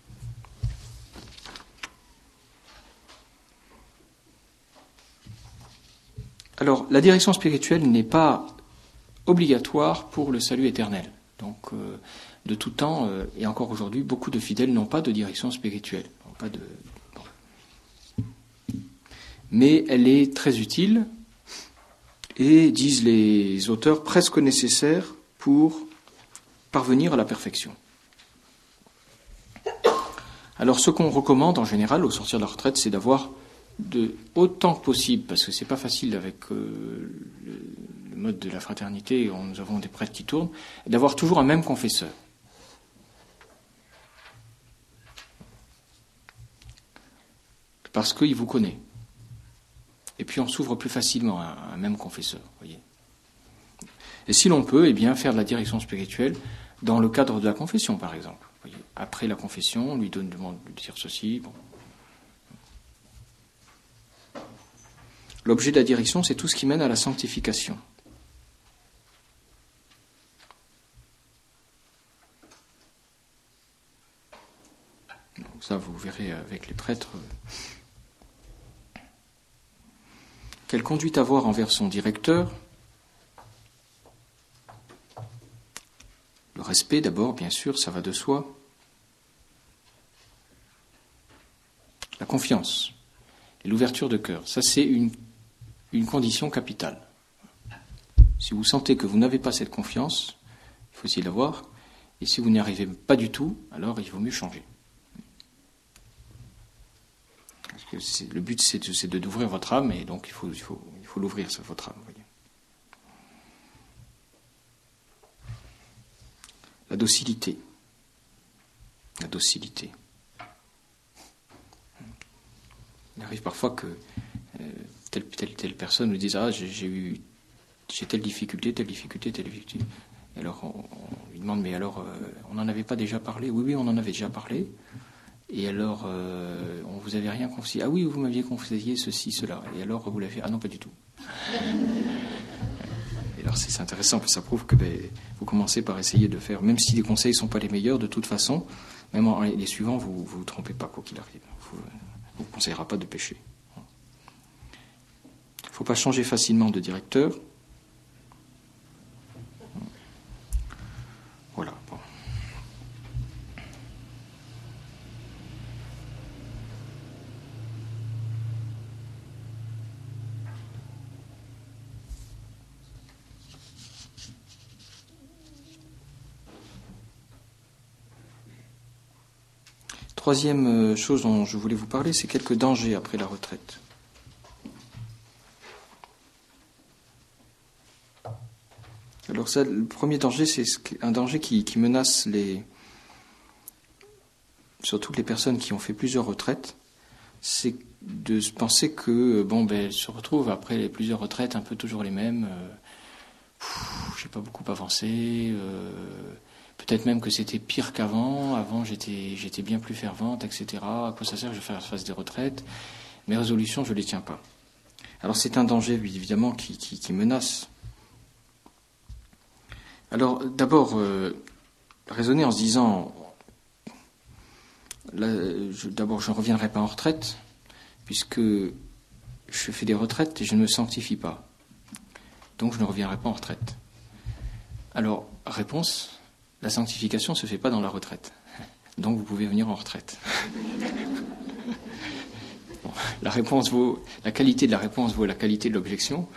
Alors, la direction spirituelle n'est pas obligatoire pour le salut éternel. Donc, euh, de tout temps, euh, et encore aujourd'hui, beaucoup de fidèles n'ont pas de direction spirituelle. N'ont pas de... bon. Mais elle est très utile et, disent les auteurs, presque nécessaire pour parvenir à la perfection. Alors, ce qu'on recommande en général au sortir de la retraite, c'est d'avoir de autant que possible, parce que c'est pas facile avec euh, le, le mode de la fraternité, où nous avons des prêtres qui tournent, d'avoir toujours un même confesseur. Parce qu'il vous connaît. Et puis on s'ouvre plus facilement à un même confesseur, voyez. Et si l'on peut, eh bien, faire de la direction spirituelle dans le cadre de la confession, par exemple. Voyez. Après la confession, on lui donne, demande de dire ceci. Bon. L'objet de la direction, c'est tout ce qui mène à la sanctification. Donc ça, vous verrez avec les prêtres. Quelle conduite avoir envers son directeur ? Le respect, d'abord, bien sûr, ça va de soi. La confiance et l'ouverture de cœur, ça c'est une, une condition capitale. Si vous sentez que vous n'avez pas cette confiance, il faut essayer de l'avoir. Et si vous n'y arrivez pas du tout, alors il vaut mieux changer. Parce que c'est, le but, c'est de, c'est de d'ouvrir votre âme, et donc il faut, il faut, il faut l'ouvrir, ça, votre âme. Voyez. La docilité. La docilité. Il arrive parfois que euh, telle, telle, telle personne nous dise « Ah, j'ai, j'ai eu j'ai telle difficulté, telle difficulté, telle difficulté. » Et alors on, on lui demande « Mais alors, euh, on n'en avait pas déjà parlé ?»« Oui, oui, on en avait déjà parlé. » Et alors, euh, on vous avait rien conseillé. « Ah oui, vous m'aviez conseillé ceci, cela. » Et alors, vous l'avez fait. « Ah non, pas du tout. » Et alors, c'est, c'est intéressant, parce que ça prouve que ben, vous commencez par essayer de faire, même si les conseils ne sont pas les meilleurs, de toute façon, même en les suivants, vous ne vous, vous trompez pas, quoi qu'il arrive. Vous, on ne vous conseillera pas de pécher. Il ne faut pas changer facilement de directeur. Voilà. Bon. Troisième chose dont je voulais vous parler, c'est quelques dangers après la retraite. Alors ça, le premier danger, c'est un danger qui, qui menace les, surtout les personnes qui ont fait plusieurs retraites, c'est de se penser que bon, ben, elles se retrouvent après les plusieurs retraites un peu toujours les mêmes. Euh, pff, j'ai pas beaucoup avancé. Euh, Peut-être même que c'était pire qu'avant. Avant, j'étais, j'étais bien plus fervente, et cetera. À quoi ça sert que je fasse des retraites ? Mes résolutions, je ne les tiens pas. Alors, c'est un danger, évidemment, qui, qui, qui menace. Alors, d'abord, euh, raisonner en se disant... Là, je, d'abord, je ne reviendrai pas en retraite. puisque je fais des retraites et je ne me sanctifie pas. Donc je ne reviendrai pas en retraite. Alors, réponse, la sanctification ne se fait pas dans la retraite. Donc vous pouvez venir en retraite. Bon, la réponse vaut, la qualité de la réponse vaut la qualité de l'objection.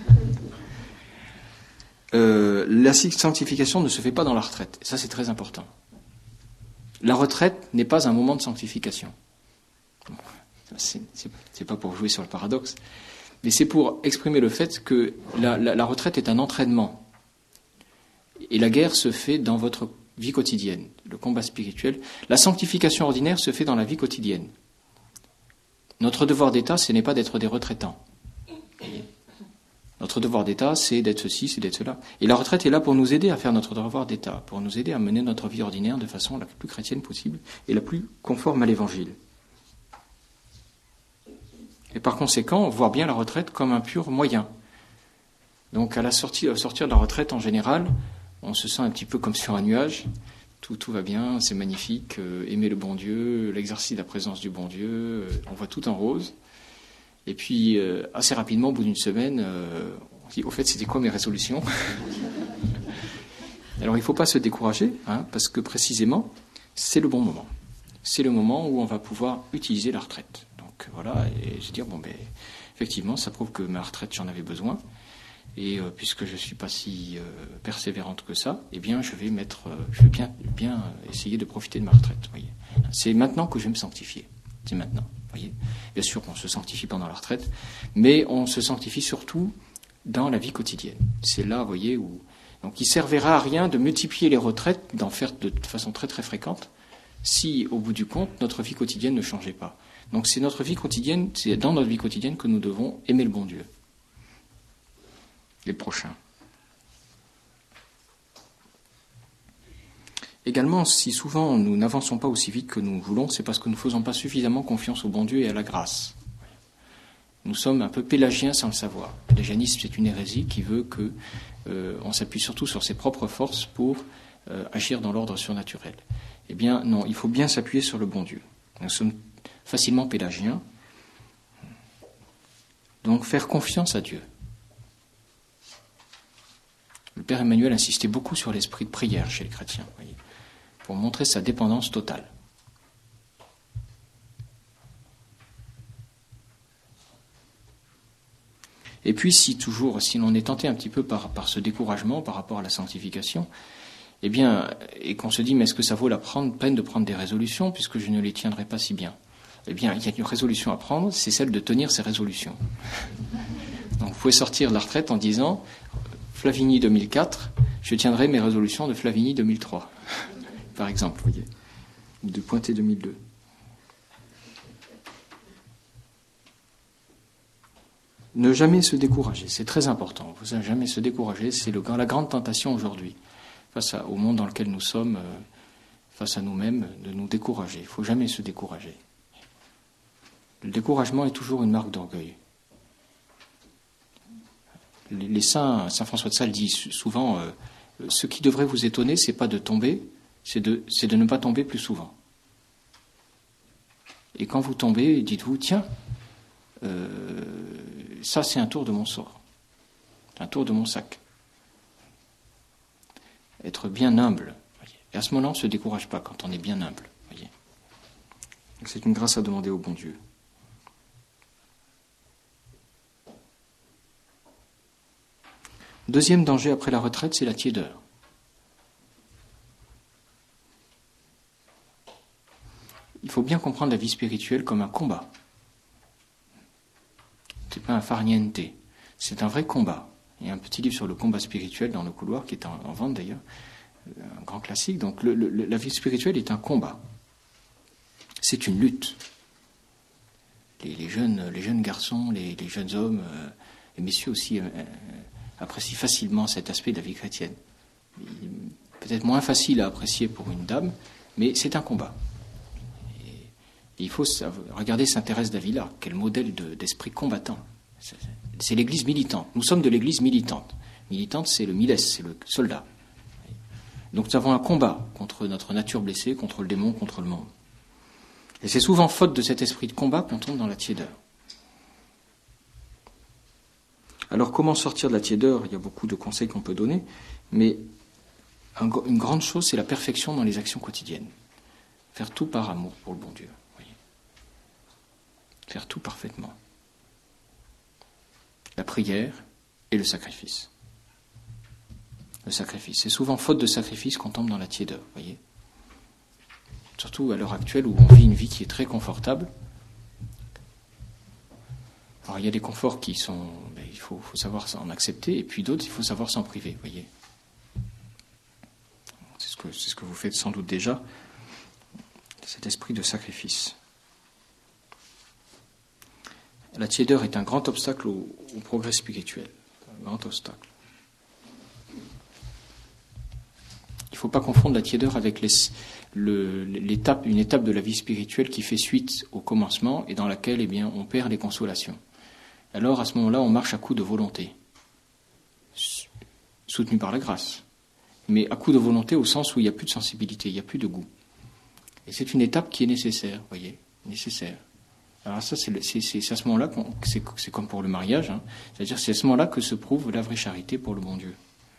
Euh, la sanctification ne se fait pas dans la retraite. Ça, c'est très important. La retraite n'est pas un moment de sanctification. Bon, c'est, c'est, c'est pas pour jouer sur le paradoxe, mais c'est pour exprimer le fait que la, la, la retraite est un entraînement. Et la guerre se fait dans votre vie quotidienne, le combat spirituel. La sanctification ordinaire se fait dans la vie quotidienne. Notre devoir d'État, ce n'est pas d'être des retraitants. Notre devoir d'État, c'est d'être ceci, c'est d'être cela. Et la retraite est là pour nous aider à faire notre devoir d'État, pour nous aider à mener notre vie ordinaire de façon la plus chrétienne possible et la plus conforme à l'Évangile. Et par conséquent, voir bien la retraite comme un pur moyen. Donc à la sortie, à sortir de la retraite, en général, on se sent un petit peu comme sur un nuage. Tout, tout va bien, c'est magnifique, euh, aimer le bon Dieu, l'exercice de la présence du bon Dieu, euh, on voit tout en rose. Et puis, euh, assez rapidement, au bout d'une semaine, euh, on dit, au fait, c'était quoi mes résolutions? Alors, il ne faut pas se décourager, hein, parce que précisément, c'est le bon moment. C'est le moment où on va pouvoir utiliser la retraite. Donc, voilà, et je vais dire, bon, ben, effectivement, ça prouve que ma retraite, j'en avais besoin. Et euh, puisque je ne suis pas si euh, persévérante que ça, eh bien, je vais mettre, euh, je vais bien, bien essayer de profiter de ma retraite. Voyez. C'est maintenant que je vais me sanctifier. C'est maintenant. Voyez. Bien sûr, on se sanctifie pendant la retraite, mais on se sanctifie surtout dans la vie quotidienne. C'est là, vous voyez, où donc il ne servira à rien de multiplier les retraites, d'en faire de façon très très fréquente, si au bout du compte notre vie quotidienne ne changeait pas. Donc c'est notre vie quotidienne, c'est dans notre vie quotidienne que nous devons aimer le bon Dieu. Les prochains. Également, si souvent nous n'avançons pas aussi vite que nous voulons, c'est parce que nous ne faisons pas suffisamment confiance au bon Dieu et à la grâce. Nous sommes un peu pélagiens sans le savoir. Le pélagianisme, c'est une hérésie qui veut que euh, on s'appuie surtout sur ses propres forces pour euh, agir dans l'ordre surnaturel. Eh bien, non, il faut bien s'appuyer sur le bon Dieu. Nous sommes facilement pélagiens. Donc, faire confiance à Dieu. Le Père Emmanuel insistait beaucoup sur l'esprit de prière chez les chrétiens, voyez, pour montrer sa dépendance totale. Et puis, si toujours, si l'on est tenté un petit peu par, par ce découragement par rapport à la sanctification, eh bien, et qu'on se dit, mais est-ce que ça vaut la prendre, peine de prendre des résolutions, puisque je ne les tiendrai pas si bien? Eh bien, il y a une résolution à prendre, c'est celle de tenir ces résolutions. Donc, vous pouvez sortir de la retraite en disant, Flavigny deux mille quatre, je tiendrai mes résolutions de Flavigny deux mille trois, par exemple, vous voyez, ou de Pointé deux mille deux. Ne jamais se décourager, c'est très important. Vous ne jamais se décourager, c'est le, la grande tentation aujourd'hui, face à, au monde dans lequel nous sommes, euh, face à nous-mêmes, de nous décourager. Il ne faut jamais se décourager. Le découragement est toujours une marque d'orgueil. Les, les saints, Saint François de Sales dit souvent, euh, ce qui devrait vous étonner, c'est pas de tomber, c'est de, c'est de ne pas tomber plus souvent. Et quand vous tombez, dites-vous, tiens, euh, ça c'est un tour de mon sort, un tour de mon sac. Être bien humble. Voyez. Et à ce moment-là, on ne se décourage pas quand on est bien humble. Voyez. Donc c'est une grâce à demander au bon Dieu. Deuxième danger après la retraite, c'est la tiédeur. Il faut bien comprendre la vie spirituelle comme un combat. Ce n'est pas un farniente, c'est un vrai combat. Il y a un petit livre sur le combat spirituel dans le couloir qui est en, en vente d'ailleurs, un grand classique. Donc le, le, la vie spirituelle est un combat. C'est une lutte. Les, les, jeunes, les jeunes garçons, les, les jeunes hommes, euh, les messieurs aussi euh, euh, apprécient facilement cet aspect de la vie chrétienne. Peut-être moins facile à apprécier pour une dame, mais c'est un combat. Il faut regarder Saint Thérèse d'Avila, quel modèle de, d'esprit combattant. C'est, c'est l'église militante. Nous sommes de l'église militante. Militante, c'est le miles, c'est le soldat. Donc nous avons un combat contre notre nature blessée, contre le démon, contre le monde. Et c'est souvent faute de cet esprit de combat qu'on tombe dans la tiédeur. Alors comment sortir de la tiédeur? Il y a beaucoup de conseils qu'on peut donner, mais une grande chose, c'est la perfection dans les actions quotidiennes. Faire tout par amour pour le bon Dieu. Voyez. Faire tout parfaitement. La prière et le sacrifice. Le sacrifice. C'est souvent faute de sacrifice qu'on tombe dans la tiédeur, voyez. Surtout à l'heure actuelle où on vit une vie qui est très confortable. Alors il y a des conforts qui sont, ben, il faut, faut savoir en accepter, et puis d'autres, il faut savoir s'en priver, voyez. C'est ce que, c'est ce que vous faites sans doute déjà, cet esprit de sacrifice. La tiédeur est un grand obstacle au, au progrès spirituel, un grand obstacle. Il ne faut pas confondre la tiédeur avec les, le, l'étape, une étape de la vie spirituelle qui fait suite au commencement et dans laquelle eh bien, on perd les consolations. Alors à ce moment-là, on marche à coup de volonté, soutenu par la grâce, mais à coup de volonté au sens où il n'y a plus de sensibilité, il n'y a plus de goût. Et c'est une étape qui est nécessaire, vous voyez, nécessaire. Alors ça, c'est, le, c'est, c'est, c'est à ce moment-là, qu'on, c'est, c'est comme pour le mariage, hein, c'est-à-dire c'est à ce moment-là que se prouve la vraie charité pour le bon Dieu.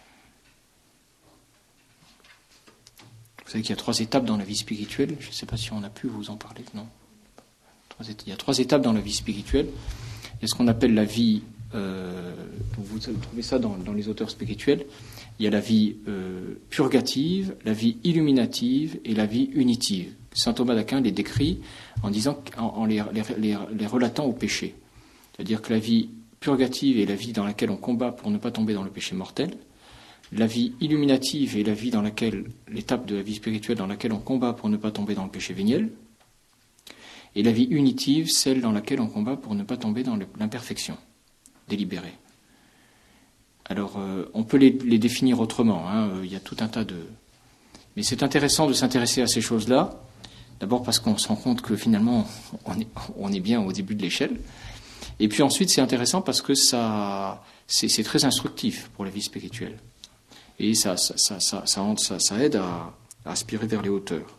Vous savez qu'il y a trois étapes dans la vie spirituelle, je ne sais pas si on a pu vous en parler, non. Il y a trois étapes dans la vie spirituelle. Il y a ce qu'on appelle la vie, euh, vous trouvez ça dans, dans les auteurs spirituels, il y a la vie euh, purgative, la vie illuminative et la vie unitive. Saint Thomas d'Aquin les décrit en disant, en, en les, les, les, les relatant au péché. C'est-à-dire que la vie purgative est la vie dans laquelle on combat pour ne pas tomber dans le péché mortel. La vie illuminative est la vie dans laquelle, l'étape de la vie spirituelle dans laquelle on combat pour ne pas tomber dans le péché véniel. Et la vie unitive, celle dans laquelle on combat pour ne pas tomber dans l'imperfection délibérée. Alors, euh, on peut les, les définir autrement, hein. Il y a tout un tas de... Mais c'est intéressant de s'intéresser à ces choses-là, d'abord parce qu'on se rend compte que finalement, on est, on est bien au début de l'échelle, et puis ensuite, c'est intéressant parce que ça, c'est, c'est très instructif pour la vie spirituelle. Et ça, ça, ça, ça, ça, ça, ça aide à, à aspirer vers les hauteurs.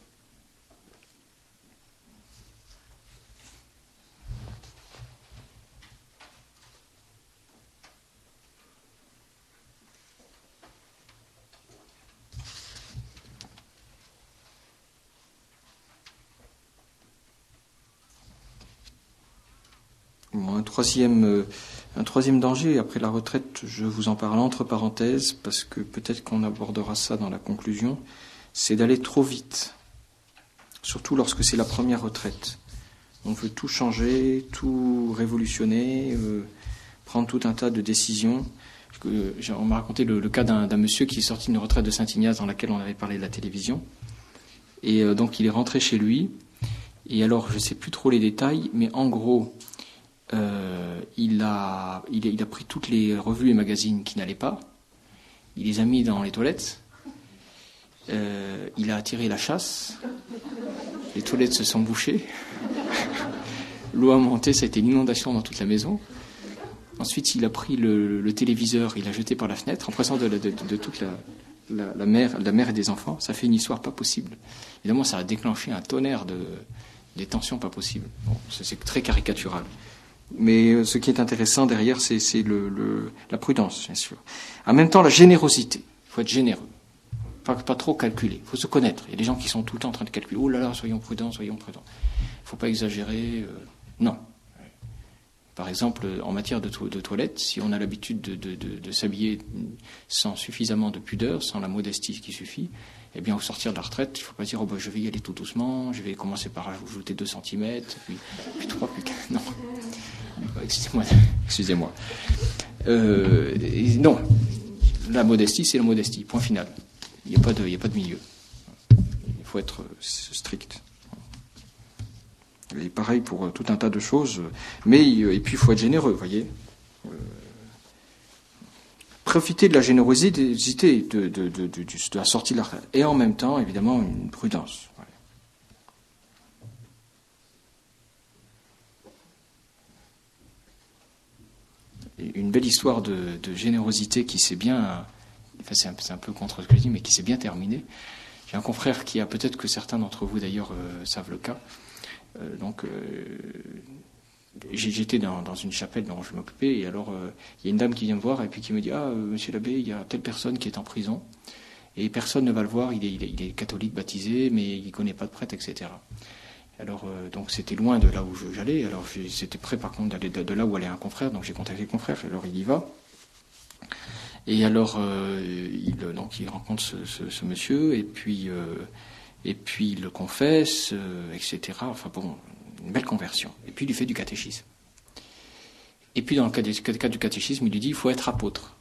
Bon, un troisième, euh, un troisième danger, après la retraite, je vous en parle entre parenthèses, parce que peut-être qu'on abordera ça dans la conclusion, c'est d'aller trop vite, surtout lorsque c'est la première retraite. On veut tout changer, tout révolutionner, euh, prendre tout un tas de décisions. Euh, on m'a raconté le, le cas d'un, d'un monsieur qui est sorti d'une retraite de Saint-Ignace dans laquelle on avait parlé de la télévision, et euh, donc il est rentré chez lui, et alors je ne sais plus trop les détails, mais en gros... Euh, il, a, il, a, il a pris toutes les revues et magazines qui n'allaient pas, il les a mis dans les toilettes, euh, il a attiré la chasse, les toilettes se sont bouchées, l'eau a monté, ça a été une inondation dans toute la maison. Ensuite, il a pris le, le téléviseur, il l'a jeté par la fenêtre, en présence de, de, de, de toute la, la, la, mère, la mère et des enfants. Ça fait une histoire pas possible. Évidemment, ça a déclenché un tonnerre de, des tensions pas possibles. Bon, c'est, c'est très caricatural. Mais ce qui est intéressant derrière, c'est, c'est le, le, la prudence, bien sûr. En même temps, la générosité. Il faut être généreux. Pas, pas trop calculer. Il faut se connaître. Il y a des gens qui sont tout le temps en train de calculer. Oh là là, soyons prudents, soyons prudents. Il ne faut pas exagérer. Euh, non. Par exemple, en matière de, to- de toilette, si on a l'habitude de, de, de, de s'habiller sans suffisamment de pudeur, sans la modestie qui suffit, eh bien, au sortir de la retraite, il ne faut pas dire oh, ben, je vais y aller tout doucement, je vais commencer par ajouter deux centimètres, puis, puis trois, puis quatre. Non. Excusez-moi. Excusez-moi. Euh, non. La modestie, c'est la modestie. Point final. Il n'y a pas de, il n'y a pas de milieu. Il faut être strict. Et pareil pour tout un tas de choses. Mais, et puis, il faut être généreux, vous voyez. Euh, profiter de la générosité de, de, de, de, de, de la sortie de la retraite. Et en même temps, évidemment, une prudence. Voilà. Une belle histoire de, de générosité qui s'est bien... Enfin, c'est un, c'est un peu contre ce que je dis, mais qui s'est bien terminée. J'ai un confrère qui a, peut-être que certains d'entre vous d'ailleurs euh, savent le cas, Euh, donc, euh, j'étais dans, dans une chapelle dont je m'occupais, et alors il euh, y a une dame qui vient me voir et puis qui me dit « Ah, euh, monsieur l'abbé, il y a telle personne qui est en prison, et personne ne va le voir, il est, il est, il est catholique baptisé, mais il ne connaît pas de prêtre, et cetera » Alors, euh, donc c'était loin de là où je, j'allais, alors c'était prêt par contre d'aller de, de là où allait un confrère, donc j'ai contacté le confrère, alors il y va. Et alors, euh, il, donc, il rencontre ce, ce, ce monsieur, et puis, euh, et puis il le confesse, euh, et cetera. Enfin bon, une belle conversion. Et puis il lui fait du catéchisme. Et puis dans le cas, des, cas du catéchisme, il lui dit il faut être apôtre.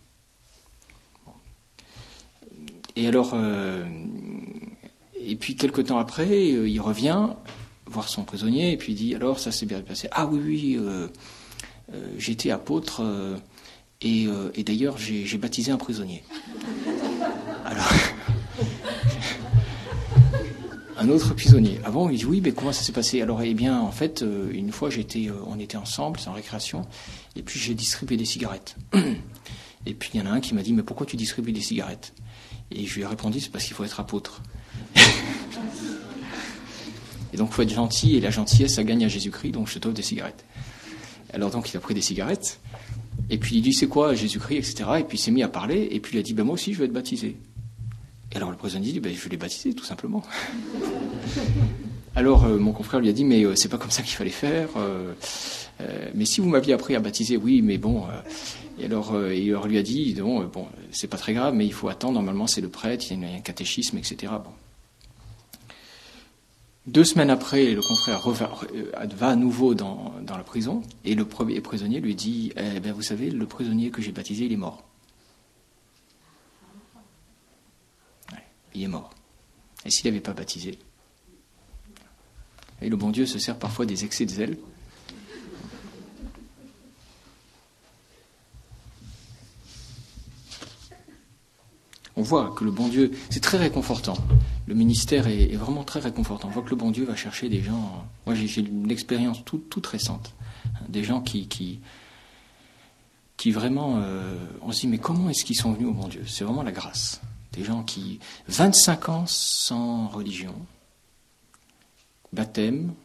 Et alors, euh, et puis quelque temps après, il revient voir son prisonnier, et puis il dit alors ça s'est bien passé. Ah oui, oui, euh, euh, j'étais apôtre. Euh, Et, euh, et d'ailleurs, j'ai, j'ai baptisé un prisonnier. Alors, un autre prisonnier. Ah bon, il dit oui, mais comment ça s'est passé? Alors, eh bien, en fait, euh, une fois, j'étais, euh, on était ensemble, c'est en récréation, et puis j'ai distribué des cigarettes. Et puis il y en a un qui m'a dit, mais pourquoi tu distribues des cigarettes? Et je lui ai répondu, c'est parce qu'il faut être apôtre. Et donc, il faut être gentil, et la gentillesse, ça gagne à Jésus-Christ, donc je t'offre des cigarettes. Alors, donc, il a pris des cigarettes. Et puis il dit c'est quoi Jésus-Christ, et cetera. Et puis il s'est mis à parler, et puis il a dit ben moi aussi je vais être baptisé. Et alors le prisonnier dit ben je vais les baptiser tout simplement. Alors euh, mon confrère lui a dit mais euh, c'est pas comme ça qu'il fallait faire. Euh, euh, mais si vous m'aviez appris à baptiser, oui, mais bon. Euh, et alors euh, il leur lui a dit non, euh, bon c'est pas très grave, mais il faut attendre. Normalement c'est le prêtre, il y a un catéchisme, et cetera. Bon. Deux semaines après, le confrère reva, va à nouveau dans, dans la prison, et le premier prisonnier lui dit eh bien, vous savez, le prisonnier que j'ai baptisé, il est mort. Ouais, il est mort. Et s'il n'avait pas baptisé? Et le bon Dieu se sert parfois des excès de zèle. On voit que le bon Dieu, c'est très réconfortant. Le ministère est, est vraiment très réconfortant. On voit que le bon Dieu va chercher des gens. Moi, j'ai, j'ai une expérience toute, toute récente. Des gens qui, qui, qui vraiment, euh, on se dit, mais comment est-ce qu'ils sont venus au bon Dieu? C'est vraiment la grâce. Des gens qui, vingt-cinq ans sans religion, baptême,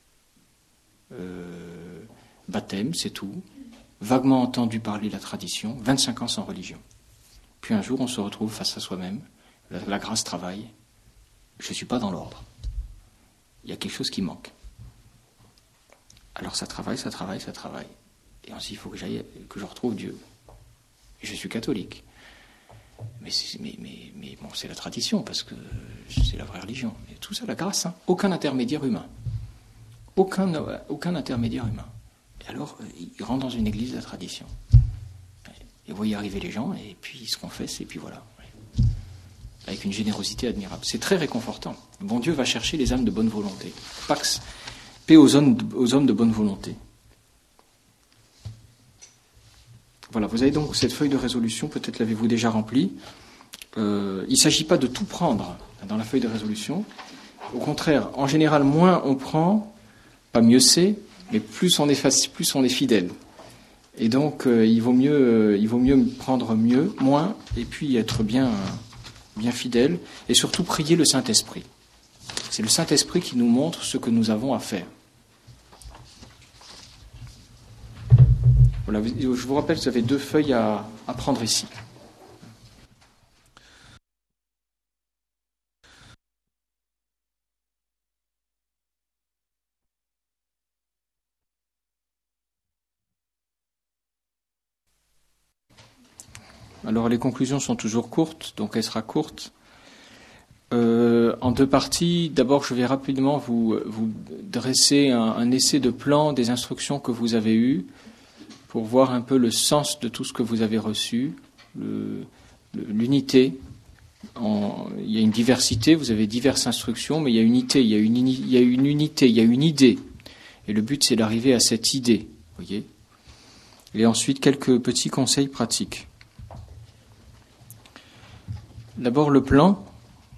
euh, baptême, c'est tout. Vaguement entendu parler la tradition, vingt-cinq ans sans religion. Puis un jour, on se retrouve face à soi-même. La, la grâce travaille. Je ne suis pas dans l'ordre. Il y a quelque chose qui manque. Alors ça travaille, ça travaille, ça travaille. Et on se dit, il faut que j'aille, que je retrouve Dieu. Et je suis catholique. Mais, c'est, mais, mais, mais bon, c'est la tradition, parce que c'est la vraie religion. Et tout ça, la grâce, hein. Aucun intermédiaire humain. Aucun, aucun intermédiaire humain. Et alors, il rentre dans une église de la tradition. Et vous voyez arriver les gens, et puis ils se confessent, et puis voilà. Avec une générosité admirable. C'est très réconfortant. Le bon Dieu va chercher les âmes de bonne volonté. Pax, paix aux hommes, aux hommes de bonne volonté. Voilà, vous avez donc cette feuille de résolution, peut-être l'avez-vous déjà remplie. Euh, il ne s'agit pas de tout prendre dans la feuille de résolution. Au contraire, en général, moins on prend, pas mieux c'est, mais plus on est, facile, plus on est fidèle. Et donc, euh, il vaut mieux, euh, il vaut mieux prendre mieux, moins, et puis être bien, bien fidèle, et surtout prier le Saint-Esprit. C'est le Saint-Esprit qui nous montre ce que nous avons à faire. Voilà, je vous rappelle que vous avez deux feuilles à, à prendre ici. Alors les conclusions sont toujours courtes, donc elle sera courte. Euh, en deux parties, d'abord je vais rapidement vous, vous dresser un, un essai de plan des instructions que vous avez eues pour voir un peu le sens de tout ce que vous avez reçu, le, le, l'unité. En, il y a une diversité, vous avez diverses instructions, mais il y a une unité, il y a une, il y a une unité, il y a une idée. Et le but c'est d'arriver à cette idée, voyez. Et ensuite quelques petits conseils pratiques. D'abord le plan.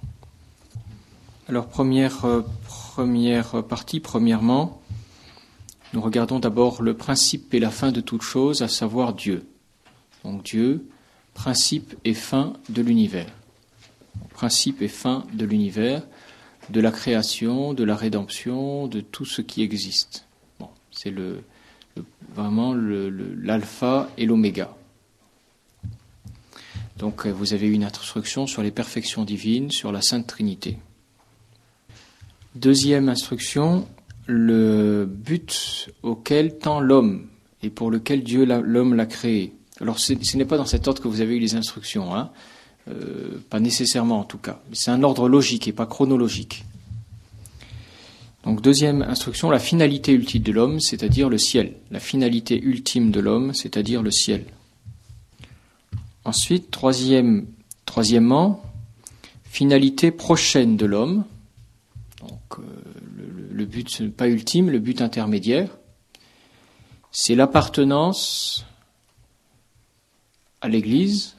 Alors première, euh, première partie, premièrement, nous regardons d'abord le principe et la fin de toute chose, à savoir Dieu. Donc Dieu, principe et fin de l'univers. Principe et fin de l'univers. de la création, de la rédemption, de tout ce qui existe. Bon, c'est le, le, vraiment le, le, l'alpha et l'oméga. Donc vous avez une instruction sur les perfections divines, sur la Sainte Trinité. Deuxième instruction, le but auquel tend l'homme et pour lequel Dieu l'a, l'homme l'a créé. Alors ce n'est pas dans cet ordre que vous avez eu les instructions, hein, euh, pas nécessairement en tout cas, mais c'est un ordre logique et pas chronologique. Donc deuxième instruction, la finalité ultime de l'homme, c'est-à-dire le ciel. La finalité ultime de l'homme, c'est-à-dire le ciel. Ensuite, troisième, troisièmement, finalité prochaine de l'homme. Donc, euh, le, le but pas ultime, le but intermédiaire, c'est l'appartenance à l'Église.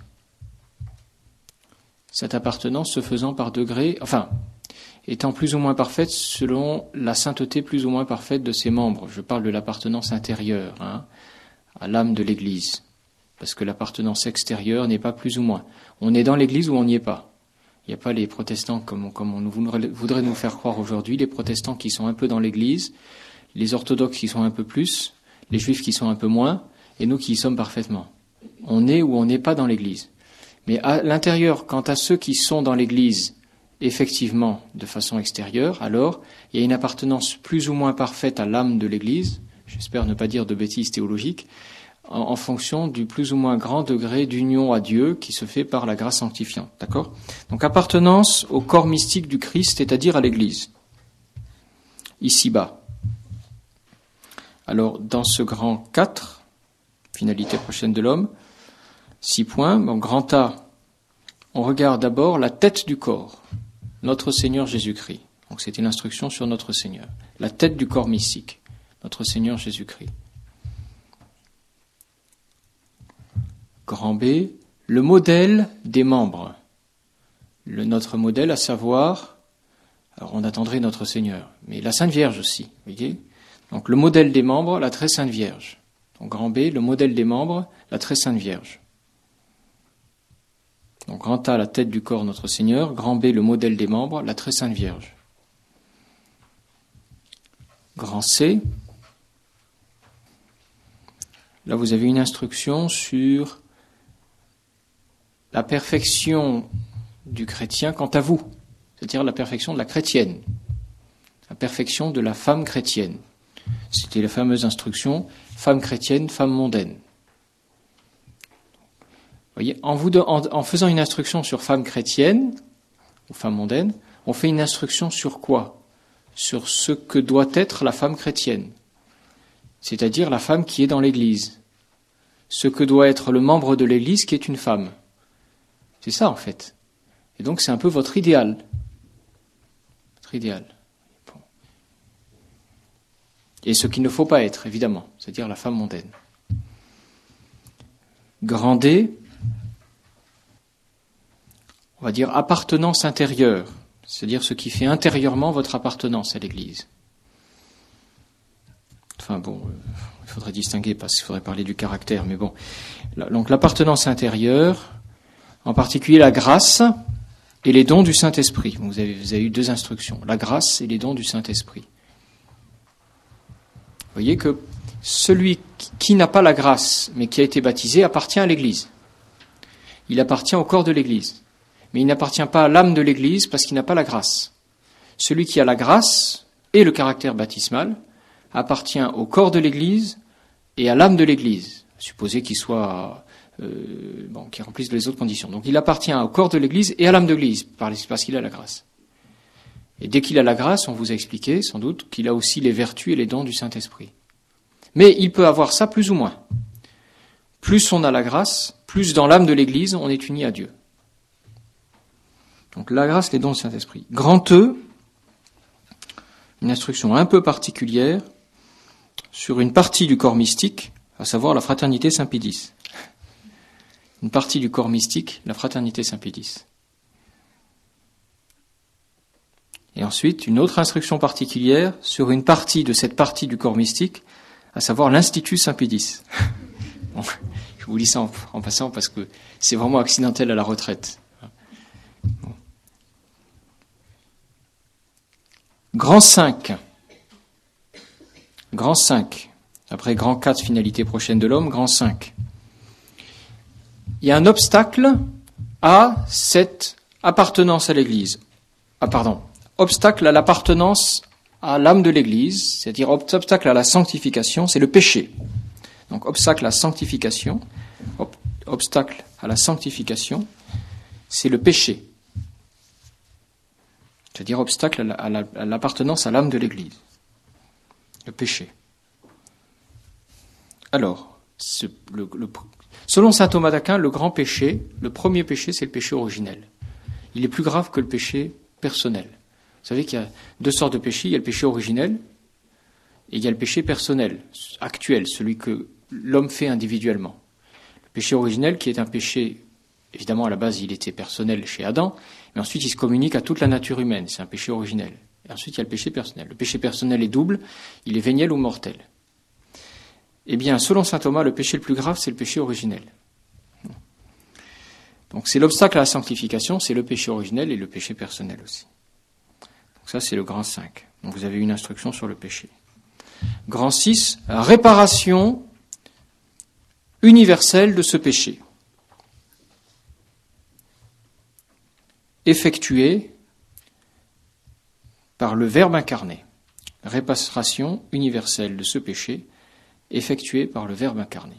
Cette appartenance se faisant par degrés, enfin, étant plus ou moins parfaite selon la sainteté plus ou moins parfaite de ses membres. Je parle de l'appartenance intérieure, hein, à l'âme de l'Église. Parce que l'appartenance extérieure n'est pas plus ou moins. On est dans l'Église ou on n'y est pas. Il n'y a pas les protestants comme on, comme on voudrait nous faire croire aujourd'hui, les protestants qui sont un peu dans l'Église, les orthodoxes qui sont un peu plus, les juifs qui sont un peu moins, et nous qui y sommes parfaitement. On est ou on n'est pas dans l'Église. Mais à l'intérieur, quant à ceux qui sont dans l'Église, effectivement, de façon extérieure, alors il y a une appartenance plus ou moins parfaite à l'âme de l'Église, j'espère ne pas dire de bêtises théologiques, en fonction du plus ou moins grand degré d'union à Dieu qui se fait par la grâce sanctifiante. D'accord ? Donc appartenance au corps mystique du Christ, c'est-à-dire à l'Église. Ici-bas. Alors, dans ce grand quatre, finalité prochaine de l'homme, six points, bon, grand A, on regarde d'abord la tête du corps, notre Seigneur Jésus-Christ. Donc c'était l'instruction sur notre Seigneur. La tête du corps mystique, notre Seigneur Jésus-Christ. Grand B, le modèle des membres. Le, notre modèle, à savoir, alors on attendrait notre Seigneur, mais la Sainte Vierge aussi, vous voyez ? Donc le modèle des membres, la très Sainte Vierge. Donc grand B, le modèle des membres, la très Sainte Vierge. Donc grand A, la tête du corps, notre Seigneur. Grand B, le modèle des membres, la très Sainte Vierge. Grand C, là vous avez une instruction sur la perfection du chrétien quant à vous, c'est-à-dire la perfection de la chrétienne, la perfection de la femme chrétienne. C'était la fameuse instruction femme chrétienne, femme mondaine. Vous voyez, en, vous de, en, en faisant une instruction sur femme chrétienne ou femme mondaine, on fait une instruction sur quoi ? Sur ce que doit être la femme chrétienne, c'est-à-dire la femme qui est dans l'Église, ce que doit être le membre de l'Église qui est une femme. C'est ça, en fait. Et donc, c'est un peu votre idéal. Votre idéal. Bon. Et ce qu'il ne faut pas être, évidemment, c'est-à-dire la femme mondaine. Grand D, on va dire appartenance intérieure, c'est-à-dire ce qui fait intérieurement votre appartenance à l'Église. Enfin bon, euh, il faudrait distinguer, parce qu'il faudrait parler du caractère, mais bon. Donc l'appartenance intérieure, en particulier la grâce et les dons du Saint-Esprit. Vous avez, vous avez eu deux instructions, la grâce et les dons du Saint-Esprit. Vous voyez que celui qui n'a pas la grâce, mais qui a été baptisé, appartient à l'Église. Il appartient au corps de l'Église. Mais il n'appartient pas à l'âme de l'Église parce qu'il n'a pas la grâce. Celui qui a la grâce et le caractère baptismal appartient au corps de l'Église et à l'âme de l'Église, supposé qu'il soit... Euh, bon, qui remplissent les autres conditions. Donc il appartient au corps de l'Église et à l'âme de l'Église, parce qu'il a la grâce. Et dès qu'il a la grâce, on vous a expliqué, sans doute, qu'il a aussi les vertus et les dons du Saint-Esprit. Mais il peut avoir ça plus ou moins. Plus on a la grâce, plus dans l'âme de l'Église, on est uni à Dieu. Donc la grâce, les dons du Saint-Esprit. Grand E, une instruction un peu particulière sur une partie du corps mystique, à savoir la fraternité Saint-Pédis. Une partie du corps mystique, la fraternité Saint-Pédis. Et ensuite, une autre instruction particulière sur une partie de cette partie du corps mystique, à savoir l'Institut Saint-Pédis. Bon, je vous lis ça en, en passant parce que c'est vraiment accidentel à la retraite. Bon. Grand cinq. Grand cinq. Après grand quatre, finalité prochaine de l'homme, grand cinq. Il y a un obstacle à cette appartenance à l'Église. Ah, pardon. Obstacle à l'appartenance à l'âme de l'Église, c'est-à-dire obstacle à la sanctification, c'est le péché. Donc, obstacle à la sanctification, ob- obstacle à la sanctification, c'est le péché. C'est-à-dire obstacle à, la, à, la, à l'appartenance à l'âme de l'Église. Le péché. Alors, ce, le, le, selon saint Thomas d'Aquin, le grand péché, le premier péché, c'est le péché originel. Il est plus grave que le péché personnel. Vous savez qu'il y a deux sortes de péchés. Il y a le péché originel et il y a le péché personnel, actuel, celui que l'homme fait individuellement. Le péché originel qui est un péché, évidemment à la base il était personnel chez Adam, mais ensuite il se communique à toute la nature humaine, c'est un péché originel. Et ensuite il y a le péché personnel. Le péché personnel est double, il est véniel ou mortel. Eh bien, selon saint Thomas, le péché le plus grave, c'est le péché originel. Donc c'est l'obstacle à la sanctification, c'est le péché originel et le péché personnel aussi. Donc ça c'est le grand cinq. Donc vous avez une instruction sur le péché. Grand six, réparation universelle de ce péché. Effectuée par le Verbe incarné. Réparation universelle de ce péché, effectuée par le Verbe incarné.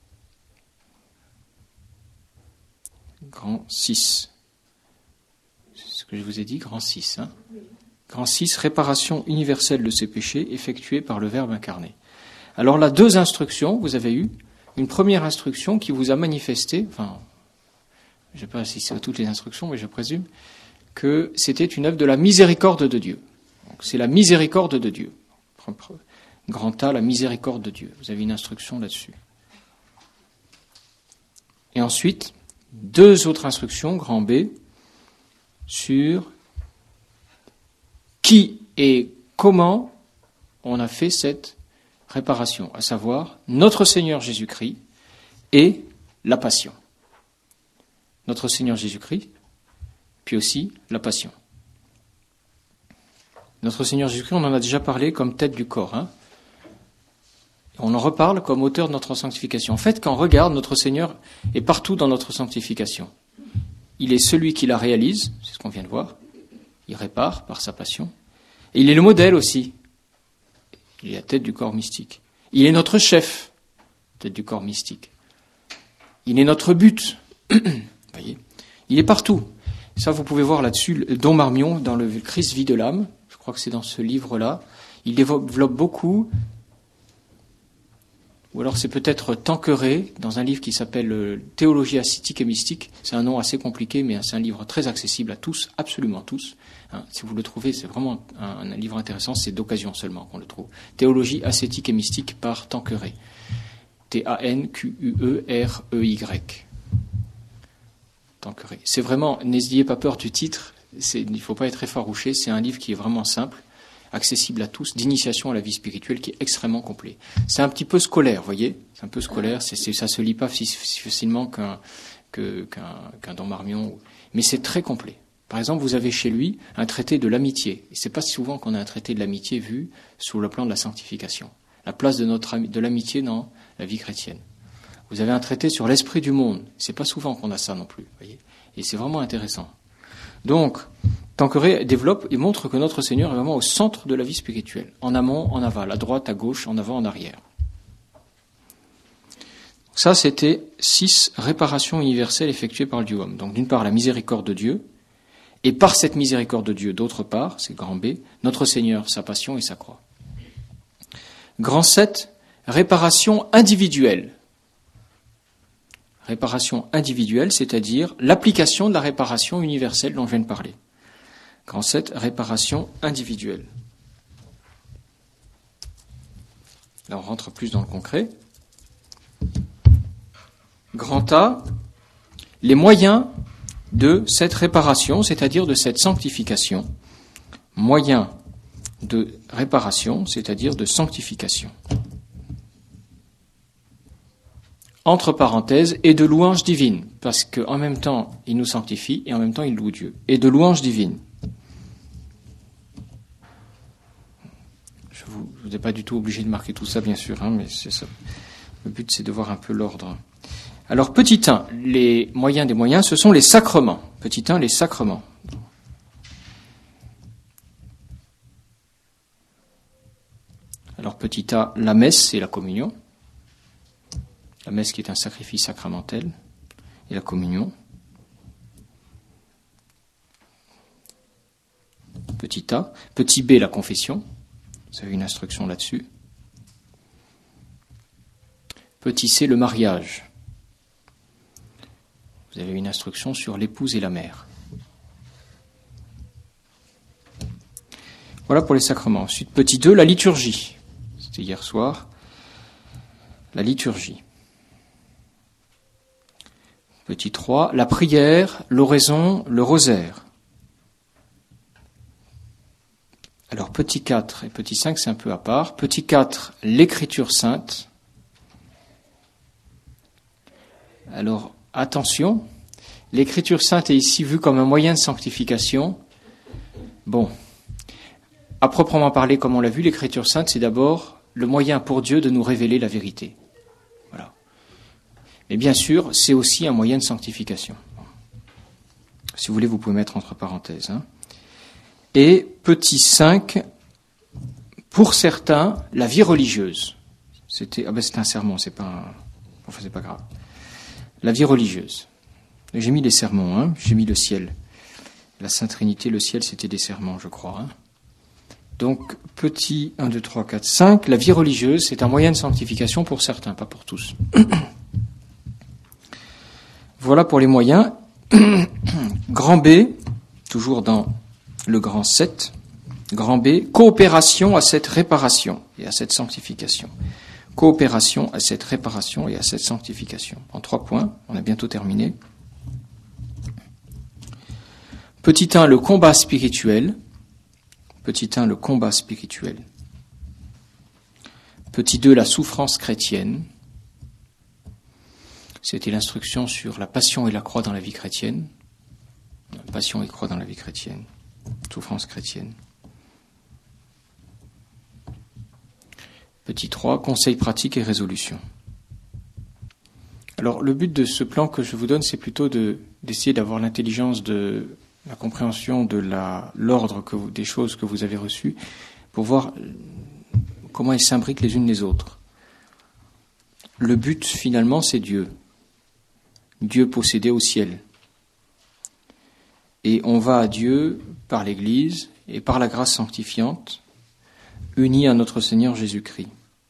Grand six. C'est ce que je vous ai dit, grand six. Hein. Grand six, réparation universelle de ces péchés, effectuée par le Verbe incarné. Alors là, deux instructions, vous avez eu. Une première instruction qui vous a manifesté, enfin, je ne sais pas si c'est toutes les instructions, mais je présume, que c'était une œuvre de la miséricorde de Dieu. Donc, c'est la miséricorde de Dieu. Grand A, la miséricorde de Dieu. Vous avez une instruction là-dessus. Et ensuite, deux autres instructions, grand B, sur qui et comment on a fait cette réparation, à savoir notre Seigneur Jésus-Christ et la Passion. Notre Seigneur Jésus-Christ, puis aussi la Passion. Notre Seigneur Jésus-Christ, on en a déjà parlé comme tête du corps. Hein. On en reparle comme auteur de notre sanctification. En fait, quand on regarde, notre Seigneur est partout dans notre sanctification. Il est celui qui la réalise, c'est ce qu'on vient de voir. Il répare par sa passion. Et il est le modèle aussi. Il est la tête du corps mystique. Il est notre chef, tête du corps mystique. Il est notre but. Voyez, il est partout. Ça, vous pouvez voir là-dessus, Don Marmion, dans le Christ vie de l'âme, je crois que c'est dans ce livre-là, il développe beaucoup, ou alors c'est peut-être Tanqueray, dans un livre qui s'appelle Théologie ascétique et mystique. C'est un nom assez compliqué, mais c'est un livre très accessible à tous, absolument tous. Hein, si vous le trouvez, c'est vraiment un, un livre intéressant, c'est d'occasion seulement qu'on le trouve. Théologie ascétique et mystique par Tanqueray. T A N Q U E R E Y. Tanqueray. C'est vraiment, n'ayez pas peur du titre, c'est, il ne faut pas être effarouché, c'est un livre qui est vraiment simple, accessible à tous, d'initiation à la vie spirituelle, qui est extrêmement complet. C'est un petit peu scolaire, vous voyez, c'est un peu scolaire, c'est, c'est, ça ne se lit pas si, si facilement qu'un, que, qu'un, qu'un Don Marmion, mais c'est très complet. Par exemple, vous avez chez lui un traité de l'amitié, et c'est pas souvent qu'on a un traité de l'amitié vu sous le plan de la sanctification, la place de, notre, de l'amitié dans la vie chrétienne. Vous avez un traité sur l'esprit du monde. C'est pas souvent qu'on a ça non plus, voyez. Et c'est vraiment intéressant. Donc, Tanqueray développe et montre que notre Seigneur est vraiment au centre de la vie spirituelle. En amont, en aval, à droite, à gauche, en avant, en arrière. Ça, c'était six réparations universelles effectuées par le Dieu homme. Donc, d'une part, la miséricorde de Dieu. Et par cette miséricorde de Dieu, d'autre part, c'est grand B, notre Seigneur, sa passion et sa croix. Grand sept, réparation individuelle. Réparation individuelle, c'est-à-dire l'application de la réparation universelle dont je viens de parler. Grand sept, réparation individuelle. Là, on rentre plus dans le concret. Grand A, les moyens de cette réparation, c'est-à-dire de cette sanctification. Moyens de réparation, c'est-à-dire de sanctification. Entre parenthèses, et de louange divine, parce qu'en même temps, il nous sanctifie, et en même temps, il loue Dieu. Et de louange divine. n'êtes pas du tout obligé de marquer tout ça, bien sûr, hein, mais c'est ça. Le but, c'est de voir un peu l'ordre. Alors, petit un, les moyens des moyens, ce sont les sacrements. Petit un, les sacrements. Alors, petit a, la messe et la communion. La messe qui est un sacrifice sacramentel et la communion. Petit a. Petit b, la confession. Vous avez une instruction là-dessus. Petit c, le mariage. Vous avez une instruction sur l'épouse et la mère. Voilà pour les sacrements. Ensuite, petit deux, la liturgie. C'était hier soir. La liturgie. Petit trois, la prière, l'oraison, le rosaire. Alors, petit quatre et petit cinq, c'est un peu à part. Petit quatre, l'écriture sainte. Alors, attention, l'écriture sainte est ici vue comme un moyen de sanctification. Bon, à proprement parler, comme on l'a vu, l'écriture sainte, c'est d'abord le moyen pour Dieu de nous révéler la vérité. Voilà. Mais bien sûr, c'est aussi un moyen de sanctification. Si vous voulez, vous pouvez mettre entre parenthèses. Hein. Et petit cinq, pour certains, la vie religieuse. C'était, ah ben c'est un sermon, c'est pas un, enfin c'est pas grave. La vie religieuse. J'ai mis les sermons, hein, j'ai mis le ciel. La Sainte Trinité, le ciel, c'était des sermons, je crois. Hein. Donc, petit un, deux, trois, quatre, cinq, la vie religieuse, c'est un moyen de sanctification pour certains, pas pour tous. Voilà pour les moyens. Grand B, toujours dans le grand sept, grand B, coopération à cette réparation et à cette sanctification. Coopération à cette réparation et à cette sanctification. En trois points, on a bientôt terminé. Petit un, le combat spirituel. Petit un, le combat spirituel. Petit deux, la souffrance chrétienne. C'était l'instruction sur la passion et la croix dans la vie chrétienne. La passion et croix dans la vie chrétienne. Souffrance chrétienne. Petit trois, conseils pratiques et résolutions. Alors, le but de ce plan que je vous donne, c'est plutôt de, d'essayer d'avoir l'intelligence de la compréhension de la, l'ordre que vous, des choses que vous avez reçues, pour voir comment elles s'imbriquent les unes les autres. Le but, finalement, c'est Dieu. Dieu possédé au ciel. Et on va à Dieu par l'Église et par la grâce sanctifiante, unis à notre Seigneur Jésus-Christ.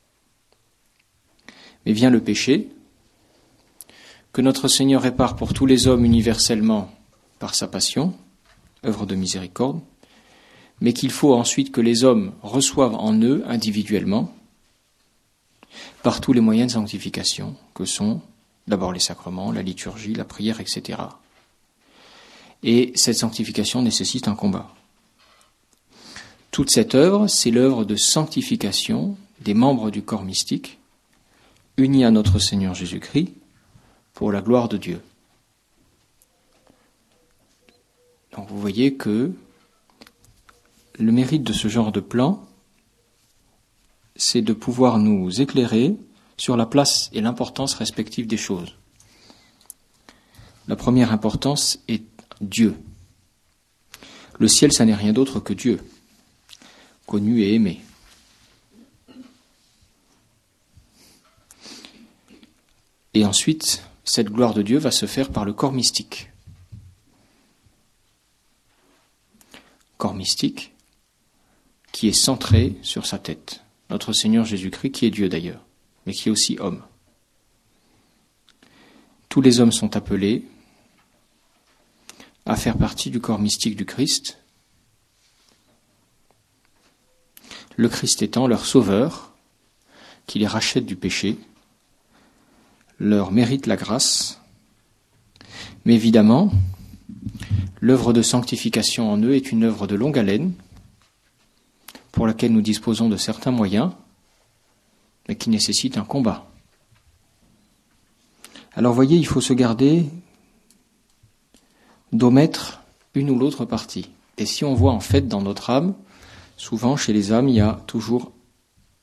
Mais vient le péché, que notre Seigneur répare pour tous les hommes universellement par sa passion, œuvre de miséricorde, mais qu'il faut ensuite que les hommes reçoivent en eux individuellement, par tous les moyens de sanctification, que sont d'abord les sacrements, la liturgie, la prière, et cetera. Et cette sanctification nécessite un combat. Toute cette œuvre, c'est l'œuvre de sanctification des membres du corps mystique, unis à notre Seigneur Jésus-Christ, pour la gloire de Dieu. Donc vous voyez que le mérite de ce genre de plan, c'est de pouvoir nous éclairer sur la place et l'importance respective des choses. La première importance est Dieu. Le ciel, ça n'est rien d'autre que Dieu, connu et aimé. Et ensuite, cette gloire de Dieu va se faire par le corps mystique. Corps mystique qui est centré sur sa tête. Notre Seigneur Jésus-Christ, qui est Dieu d'ailleurs, mais qui est aussi homme. Tous les hommes sont appelés à faire partie du corps mystique du Christ, le Christ étant leur sauveur, qui les rachète du péché, leur mérite la grâce, mais évidemment, l'œuvre de sanctification en eux est une œuvre de longue haleine, pour laquelle nous disposons de certains moyens, mais qui nécessite un combat. Alors voyez, il faut se garder d'omettre une ou l'autre partie. Et si on voit en fait dans notre âme, souvent chez les âmes, il y a toujours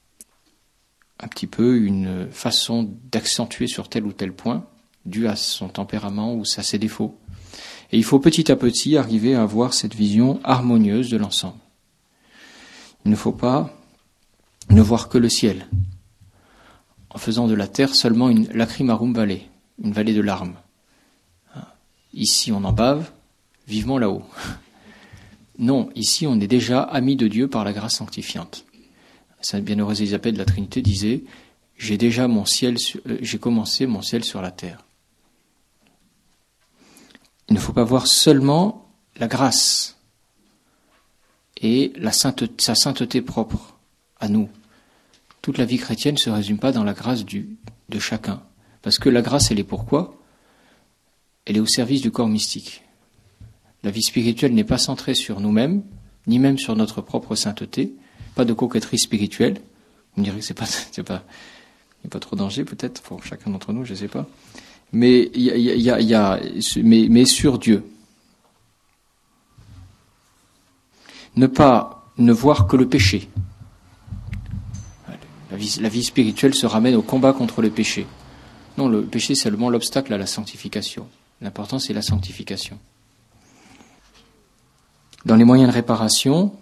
un petit peu une façon d'accentuer sur tel ou tel point, dû à son tempérament ou à ses défauts. Et il faut petit à petit arriver à avoir cette vision harmonieuse de l'ensemble. Il ne faut pas ne voir que le ciel, en faisant de la terre seulement une lacrimarum valley, une vallée de larmes. Ici on en bave, vivement là-haut. Non, ici on est déjà amis de Dieu par la grâce sanctifiante. Sainte Bienheureuse Élisabeth de la Trinité disait « J'ai déjà mon ciel, sur, euh, j'ai commencé mon ciel sur la terre ». Il ne faut pas voir seulement la grâce et la sainteté, sa sainteté propre à nous. Toute la vie chrétienne ne se résume pas dans la grâce du, de chacun. Parce que la grâce, elle est pourquoi ? Elle est au service du corps mystique. La vie spirituelle n'est pas centrée sur nous-mêmes, ni même sur notre propre sainteté. Pas de coquetterie spirituelle. Vous me direz que c'est pas, c'est pas, il n'y a pas trop de danger peut-être pour chacun d'entre nous, je ne sais pas. Mais il y a, il y a, il y a, mais, mais sur Dieu. Ne pas ne voir que le péché. La vie, la vie spirituelle se ramène au combat contre le péché. Non, le péché c'est seulement l'obstacle à la sanctification. L'important c'est la sanctification. Dans les moyens de réparation,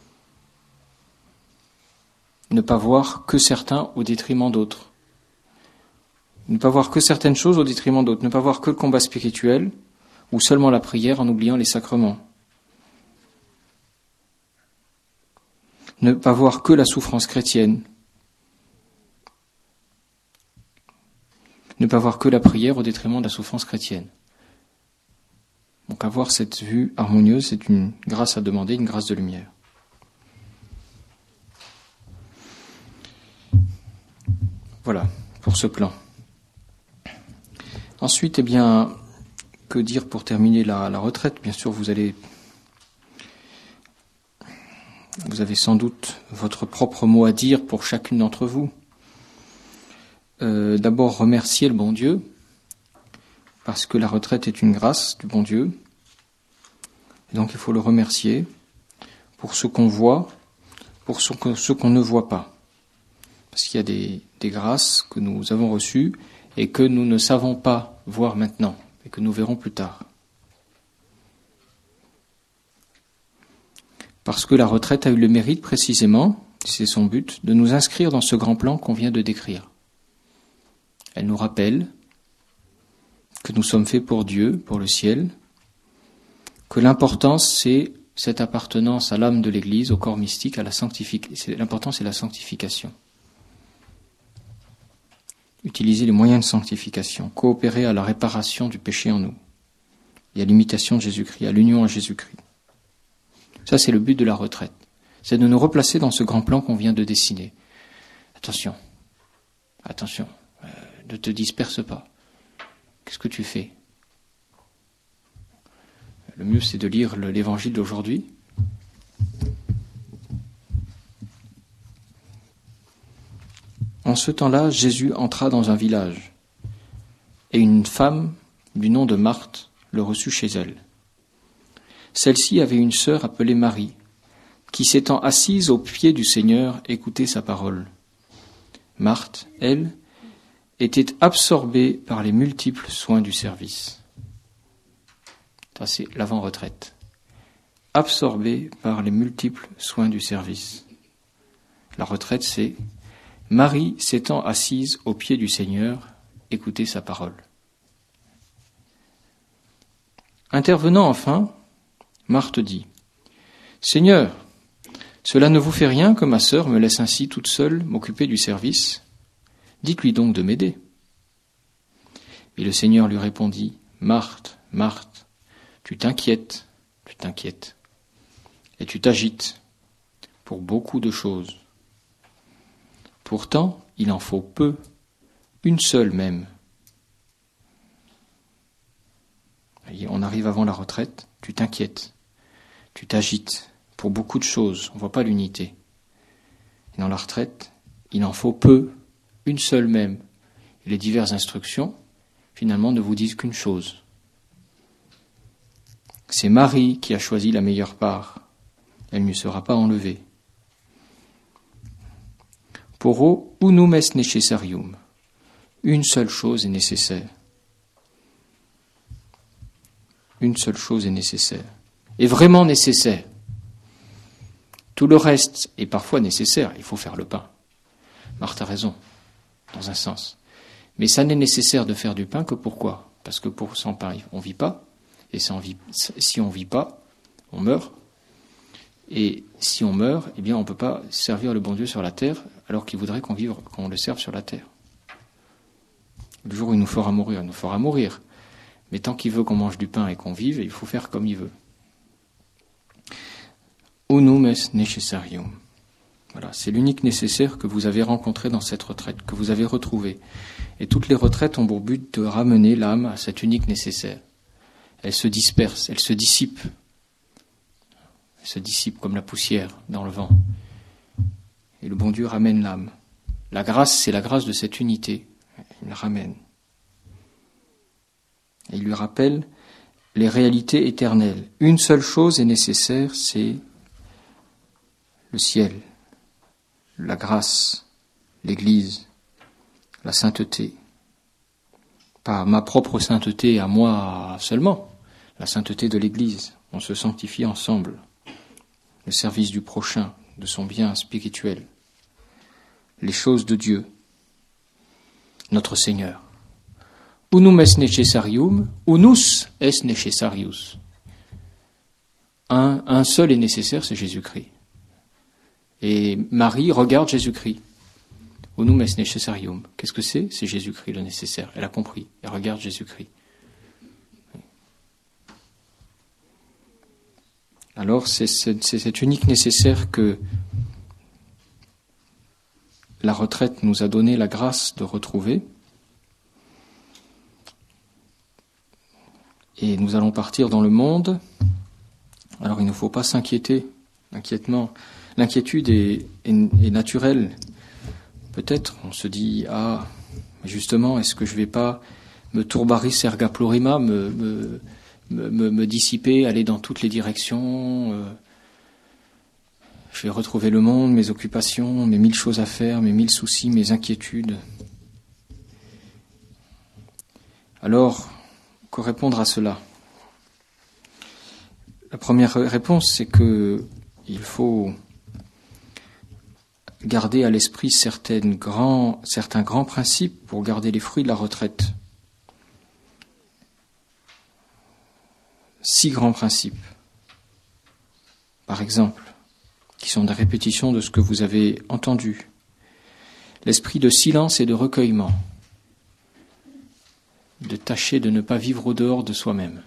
ne pas voir que certains au détriment d'autres. Ne pas voir que certaines choses au détriment d'autres. Ne pas voir que le combat spirituel ou seulement la prière en oubliant les sacrements. Ne pas voir que la souffrance chrétienne. Ne pas voir que la prière au détriment de la souffrance chrétienne. Donc avoir cette vue harmonieuse, c'est une grâce à demander, une grâce de lumière. Voilà, pour ce plan. Ensuite, eh bien, que dire pour terminer la, la retraite ? Bien sûr, vous allez, vous avez sans doute votre propre mot à dire pour chacune d'entre vous. Euh, d'abord, remercier le bon Dieu, parce que la retraite est une grâce du bon Dieu. Et donc, il faut le remercier pour ce qu'on voit, pour ce qu'on ne voit pas. Parce qu'il y a des, des grâces que nous avons reçues et que nous ne savons pas voir maintenant, et que nous verrons plus tard. Parce que la retraite a eu le mérite, précisément, c'est son but, de nous inscrire dans ce grand plan qu'on vient de décrire. Elle nous rappelle que nous sommes faits pour Dieu, pour le ciel, que l'importance, c'est cette appartenance à l'âme de l'Église, au corps mystique, à la sanctification. L'important, c'est la sanctification. Utiliser les moyens de sanctification, coopérer à la réparation du péché en nous, et à l'imitation de Jésus-Christ, à l'union à Jésus-Christ. Ça, c'est le but de la retraite. C'est de nous replacer dans ce grand plan qu'on vient de dessiner. Attention, attention, euh, ne te disperse pas. Qu'est-ce que tu fais ? Le mieux, c'est de lire l'évangile d'aujourd'hui. En ce temps-là, Jésus entra dans un village, et une femme du nom de Marthe le reçut chez elle. Celle-ci avait une sœur appelée Marie, qui s'étant assise aux pieds du Seigneur, écoutait sa parole. Marthe, elle, était absorbée par les multiples soins du service. Ça, c'est l'avant-retraite. Absorbée par les multiples soins du service. La retraite, c'est Marie s'étant assise aux pieds du Seigneur, écoutait sa parole. Intervenant enfin, Marthe dit « Seigneur, cela ne vous fait rien que ma sœur me laisse ainsi toute seule m'occuper du service ? Dites-lui donc de m'aider. » Et le Seigneur lui répondit « Marthe, Marthe, tu t'inquiètes, tu t'inquiètes, et tu t'agites pour beaucoup de choses. Pourtant, il en faut peu, une seule même. » On arrive avant la retraite, tu t'inquiètes, tu t'agites pour beaucoup de choses, on ne voit pas l'unité. Et dans la retraite, il en faut peu, une seule même. Et les diverses instructions, finalement, ne vous disent qu'une chose. C'est Marie qui a choisi la meilleure part. Elle ne lui sera pas enlevée. Poro unum est necessarium. Une seule chose est nécessaire. Une seule chose est nécessaire. Et vraiment nécessaire. Tout le reste est parfois nécessaire. Il faut faire le pain. Marthe a raison, dans un sens. Mais ça n'est nécessaire de faire du pain que pourquoi ? Parce que pour sans pain, on ne vit pas. Et si on ne vit pas, on meurt. Et si on meurt, eh bien on ne peut pas servir le bon Dieu sur la terre, alors qu'il voudrait qu'on vive, qu'on le serve sur la terre. Le jour où il nous fera mourir, il nous fera mourir. Mais tant qu'il veut qu'on mange du pain et qu'on vive, il faut faire comme il veut. Unum est necessarium. Voilà, c'est l'unique nécessaire que vous avez rencontré dans cette retraite, que vous avez retrouvé. Et toutes les retraites ont pour but de ramener l'âme à cet unique nécessaire. Elle se disperse, elle se dissipe. Elle se dissipe comme la poussière dans le vent. Et le bon Dieu ramène l'âme. La grâce, c'est la grâce de cette unité. Il la ramène. Et il lui rappelle les réalités éternelles. Une seule chose est nécessaire, c'est le ciel, la grâce, l'Église, la sainteté. Pas ma propre sainteté à moi seulement, la sainteté de l'Église. On se sanctifie ensemble. Le service du prochain, de son bien spirituel. Les choses de Dieu, notre Seigneur. Unum est necessarium, unus est necessarius. Un, un seul est nécessaire, c'est Jésus-Christ. Et Marie regarde Jésus-Christ. Unum est necessarium. Qu'est-ce que c'est ? C'est Jésus-Christ le nécessaire. Elle a compris. Elle regarde Jésus-Christ. Alors, c'est, c'est, c'est cet unique nécessaire que la retraite nous a donné la grâce de retrouver. Et nous allons partir dans le monde. Alors, il ne faut pas s'inquiéter. L'inquiètement, l'inquiétude est, est, est naturelle. Peut-être, on se dit, ah, justement, est-ce que je ne vais pas me tourbaris erga plurima, me, me, me, me dissiper, aller dans toutes les directions, euh, je vais retrouver le monde, mes occupations, mes mille choses à faire, mes mille soucis, mes inquiétudes. Alors, que répondre à cela ? La première réponse, c'est que il faut garder à l'esprit certaines grands, certains grands principes pour garder les fruits de la retraite. Six grands principes, par exemple, qui sont des répétitions de ce que vous avez entendu. L'esprit de silence et de recueillement, de tâcher de ne pas vivre au dehors de soi-même,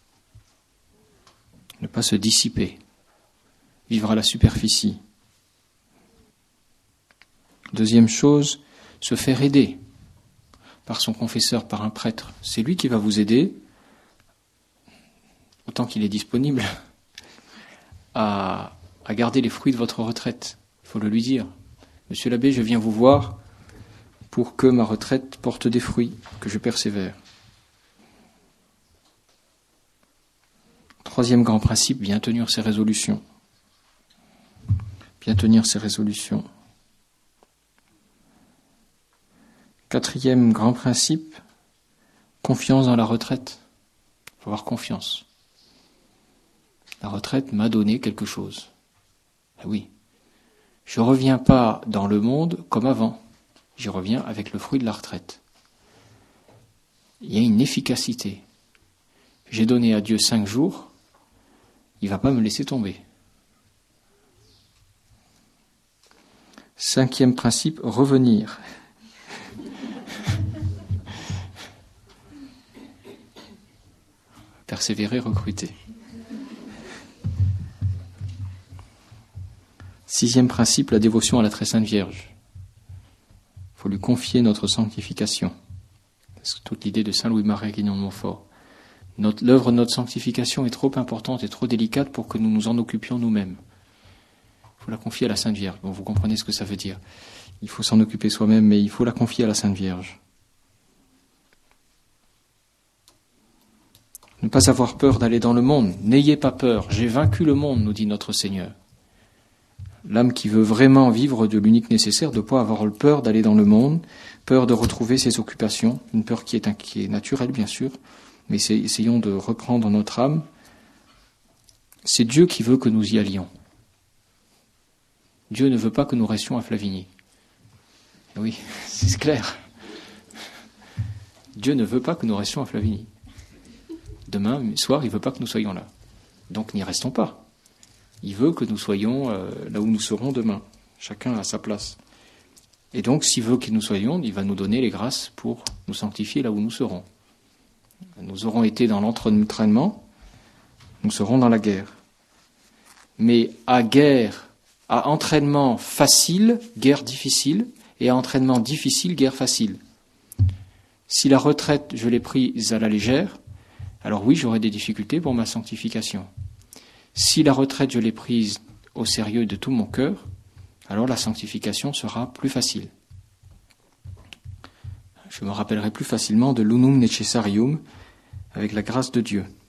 ne pas se dissiper, vivre à la superficie. Deuxième chose, se faire aider par son confesseur, par un prêtre. C'est lui qui va vous aider, autant qu'il est disponible, à, à garder les fruits de votre retraite. Il faut le lui dire. Monsieur l'abbé, je viens vous voir pour que ma retraite porte des fruits, que je persévère. Troisième grand principe, bien tenir ses résolutions. Bien tenir ses résolutions. Quatrième grand principe, confiance dans la retraite. Il faut avoir confiance. La retraite m'a donné quelque chose. Ah oui. Je ne reviens pas dans le monde comme avant. J'y reviens avec le fruit de la retraite. Il y a une efficacité. J'ai donné à Dieu cinq jours, il ne va pas me laisser tomber. Cinquième principe, revenir. Persévérer, recruter. Sixième principe, la dévotion à la très sainte Vierge. Il faut lui confier notre sanctification. C'est toute l'idée de saint Louis-Marie Guignon de Montfort. Notre, l'œuvre de notre sanctification est trop importante et trop délicate pour que nous nous en occupions nous-mêmes. Il faut la confier à la Sainte Vierge. Bon, vous comprenez ce que ça veut dire. Il faut s'en occuper soi-même, mais il faut la confier à la Sainte Vierge. Ne pas avoir peur d'aller dans le monde. N'ayez pas peur. J'ai vaincu le monde, nous dit notre Seigneur. L'âme qui veut vraiment vivre de l'unique nécessaire, de ne pas avoir peur d'aller dans le monde, peur de retrouver ses occupations, une peur qui est, qui est naturelle bien sûr, mais essayons de reprendre notre âme. C'est Dieu qui veut que nous y allions. Dieu ne veut pas que nous restions à Flavigny. Oui, c'est clair. Dieu ne veut pas que nous restions à Flavigny. Demain soir, il ne veut pas que nous soyons là. Donc n'y restons pas. Il veut que nous soyons euh, là où nous serons demain, chacun à sa place. Et donc, s'il veut que nous soyons, il va nous donner les grâces pour nous sanctifier là où nous serons. Nous aurons été dans l'entraînement, nous serons dans la guerre. Mais à guerre, à entraînement facile, guerre difficile, et à entraînement difficile, guerre facile. Si la retraite, je l'ai prise à la légère, alors oui, j'aurai des difficultés pour ma sanctification. Si la retraite, je l'ai prise au sérieux de tout mon cœur, alors la sanctification sera plus facile. Je me rappellerai plus facilement de l'unum necessarium avec la grâce de Dieu.